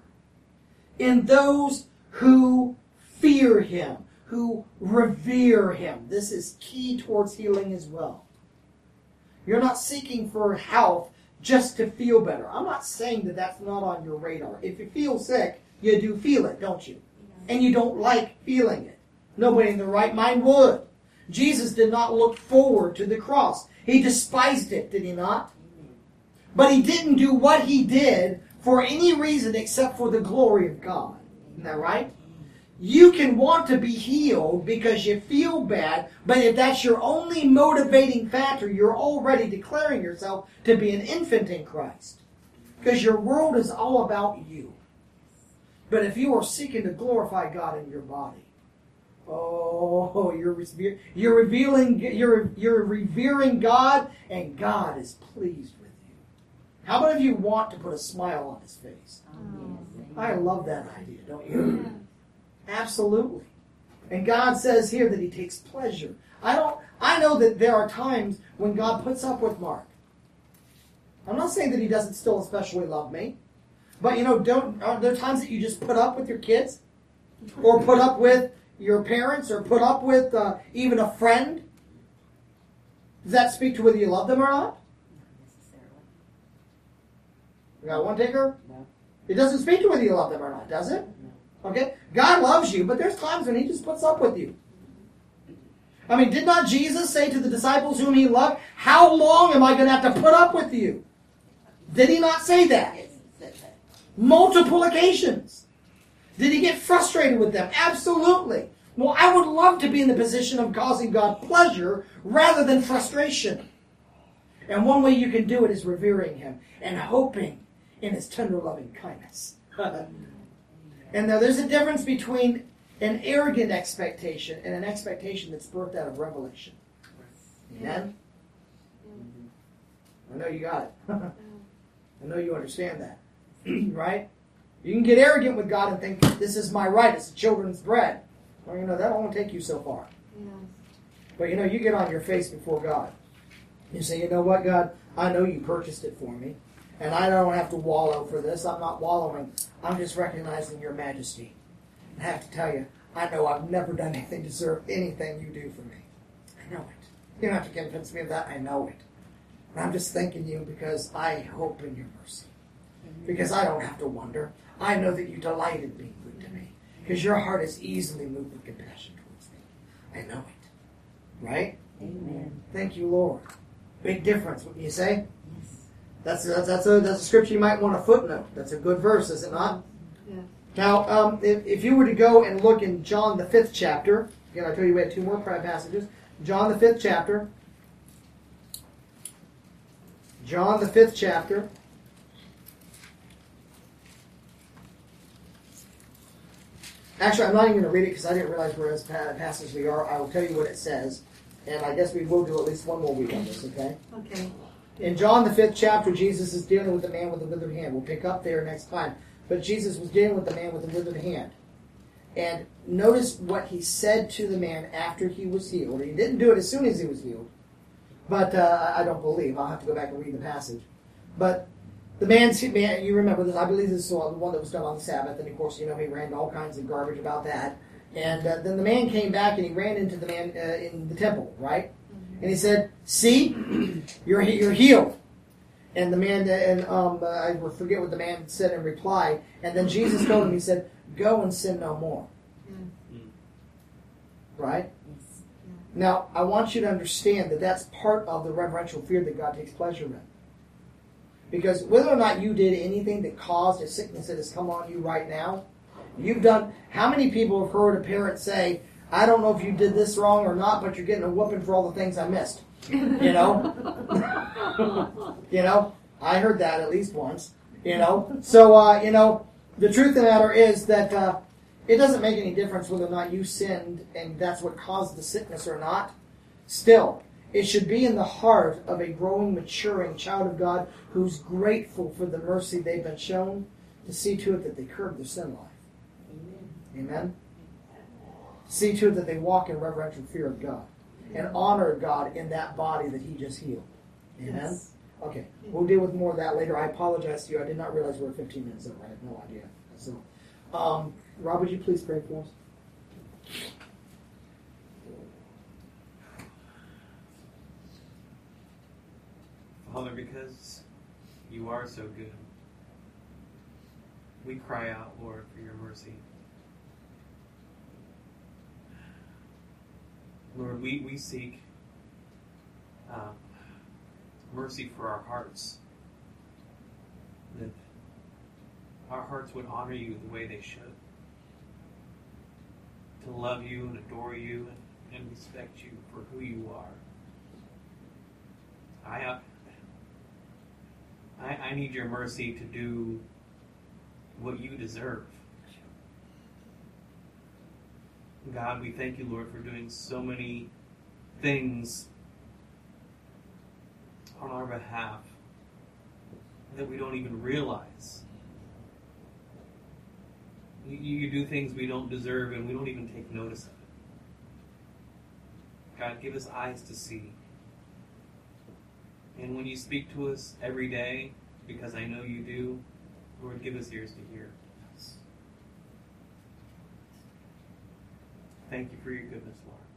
in those who fear Him, who revere Him. This is key towards healing as well. You're not seeking for health just to feel better. I'm not saying that that's not on your radar. If you feel sick, you do feel it, don't you? And you don't like feeling it. Nobody in their right mind would. Jesus did not look forward to the cross. He despised it, did He not? But He didn't do what He did for any reason except for the glory of God. Isn't that right? You can want to be healed because you feel bad, but if that's your only motivating factor, you're already declaring yourself to be an infant in Christ. Because your world is all about you. But if you are seeking to glorify God in your body, oh, you're you're revealing, you're you're revering God, and God is pleased with you. How many of you want to put a smile on His face? Oh, yes. I love that idea, don't you? Absolutely. And God says here that He takes pleasure. I don't. I know that there are times when God puts up with Mark. I'm not saying that He doesn't still especially love me, but you know, don't. Are there times that you just put up with your kids, or put up with your parents, or put up with uh, even a friend? Does that speak to whether you love them or not? Not necessarily. You got one taker? No. It doesn't speak to whether you love them or not, does it? Okay? God loves you, but there's times when He just puts up with you. I mean, did not Jesus say to the disciples whom He loved, how long am I going to have to put up with you? Did He not say that? Yes, He said that. Multiple occasions. Did He get frustrated with them? Absolutely. Well, I would love to be in the position of causing God pleasure rather than frustration. And one way you can do it is revering Him and hoping in His tender loving kindness. And now there's a difference between an arrogant expectation and an expectation that's birthed out of revelation. Amen? I know you got it. I know you understand that. Right? You can get arrogant with God and think, this is my right, it's the children's bread. Well, you know, that won't take you so far. But you know, you get on your face before God. You say, you know what, God? I know you purchased it for me. And I don't have to wallow for this. I'm not wallowing. I'm just recognizing your majesty. I have to tell you, I know I've never done anything to deserve anything you do for me. I know it. You don't have to convince me of that. I know it. And I'm just thanking you because I hope in your mercy. Because I don't have to wonder. I know that you delight in being good to me. Because your heart is easily moved with compassion towards me. I know it. Right? Amen. Thank you, Lord. Big difference, wouldn't you say? Yes. That's that's that's a that's a scripture you might want to footnote. That's a good verse, is it not? Yeah. Now, um, if, if you were to go and look in John the fifth chapter, again, I told you we had two more prayer passages. John the fifth chapter. John the fifth chapter. Actually, I'm not even going to read it because I didn't realize where this passage we are. I will tell you what it says, and I guess we will do at least one more week on this. Okay. Okay. In John the fifth chapter, Jesus is dealing with the man with the withered hand. We'll pick up there next time. But Jesus was dealing with the man with the withered hand. And notice what he said to the man after he was healed. He didn't do it as soon as he was healed. But uh, I don't believe. I'll have to go back and read the passage. But the man, man, you remember this, I believe this is the one that was done on the Sabbath. And of course, you know, he ran all kinds of garbage about that. And uh, then the man came back and he ran into the man uh, in the temple, right? And he said, see, you're, you're healed. And the man, and um, uh, I forget what the man said in reply. And then Jesus told him, he said, go and sin no more. Yeah. Right? Yes. Now, I want you to understand that that's part of the reverential fear that God takes pleasure in. Because whether or not you did anything that caused a sickness that has come on you right now, you've done, how many people have heard a parent say, I don't know if you did this wrong or not, but you're getting a whooping for all the things I missed. You know? You know? I heard that at least once. You know? So, uh, you know, the truth of the matter is that uh, it doesn't make any difference whether or not you sinned and that's what caused the sickness or not. Still, it should be in the heart of a growing, maturing child of God who's grateful for the mercy they've been shown to see to it that they curb their sin life. Amen? Amen? See to it that they walk in reverential fear of God and honor God in that body that He just healed. Amen? Yes. Okay, we'll deal with more of that later. I apologize to you. I did not realize we were fifteen minutes over. I had no idea. So, um, Rob, would you please pray for us? Father, because you are so good, we cry out, Lord, for your mercy. Lord, we, we seek uh, mercy for our hearts. That our hearts would honor you the way they should. To love you and adore you and, and respect you for who you are. I, uh, I I need your mercy to do what you deserve. God, we thank you, Lord, for doing so many things on our behalf that we don't even realize. You, you do things we don't deserve and we don't even take notice of it. God, give us eyes to see. And when you speak to us every day, because I know you do, Lord, give us ears to hear. Thank you for your goodness, Lord.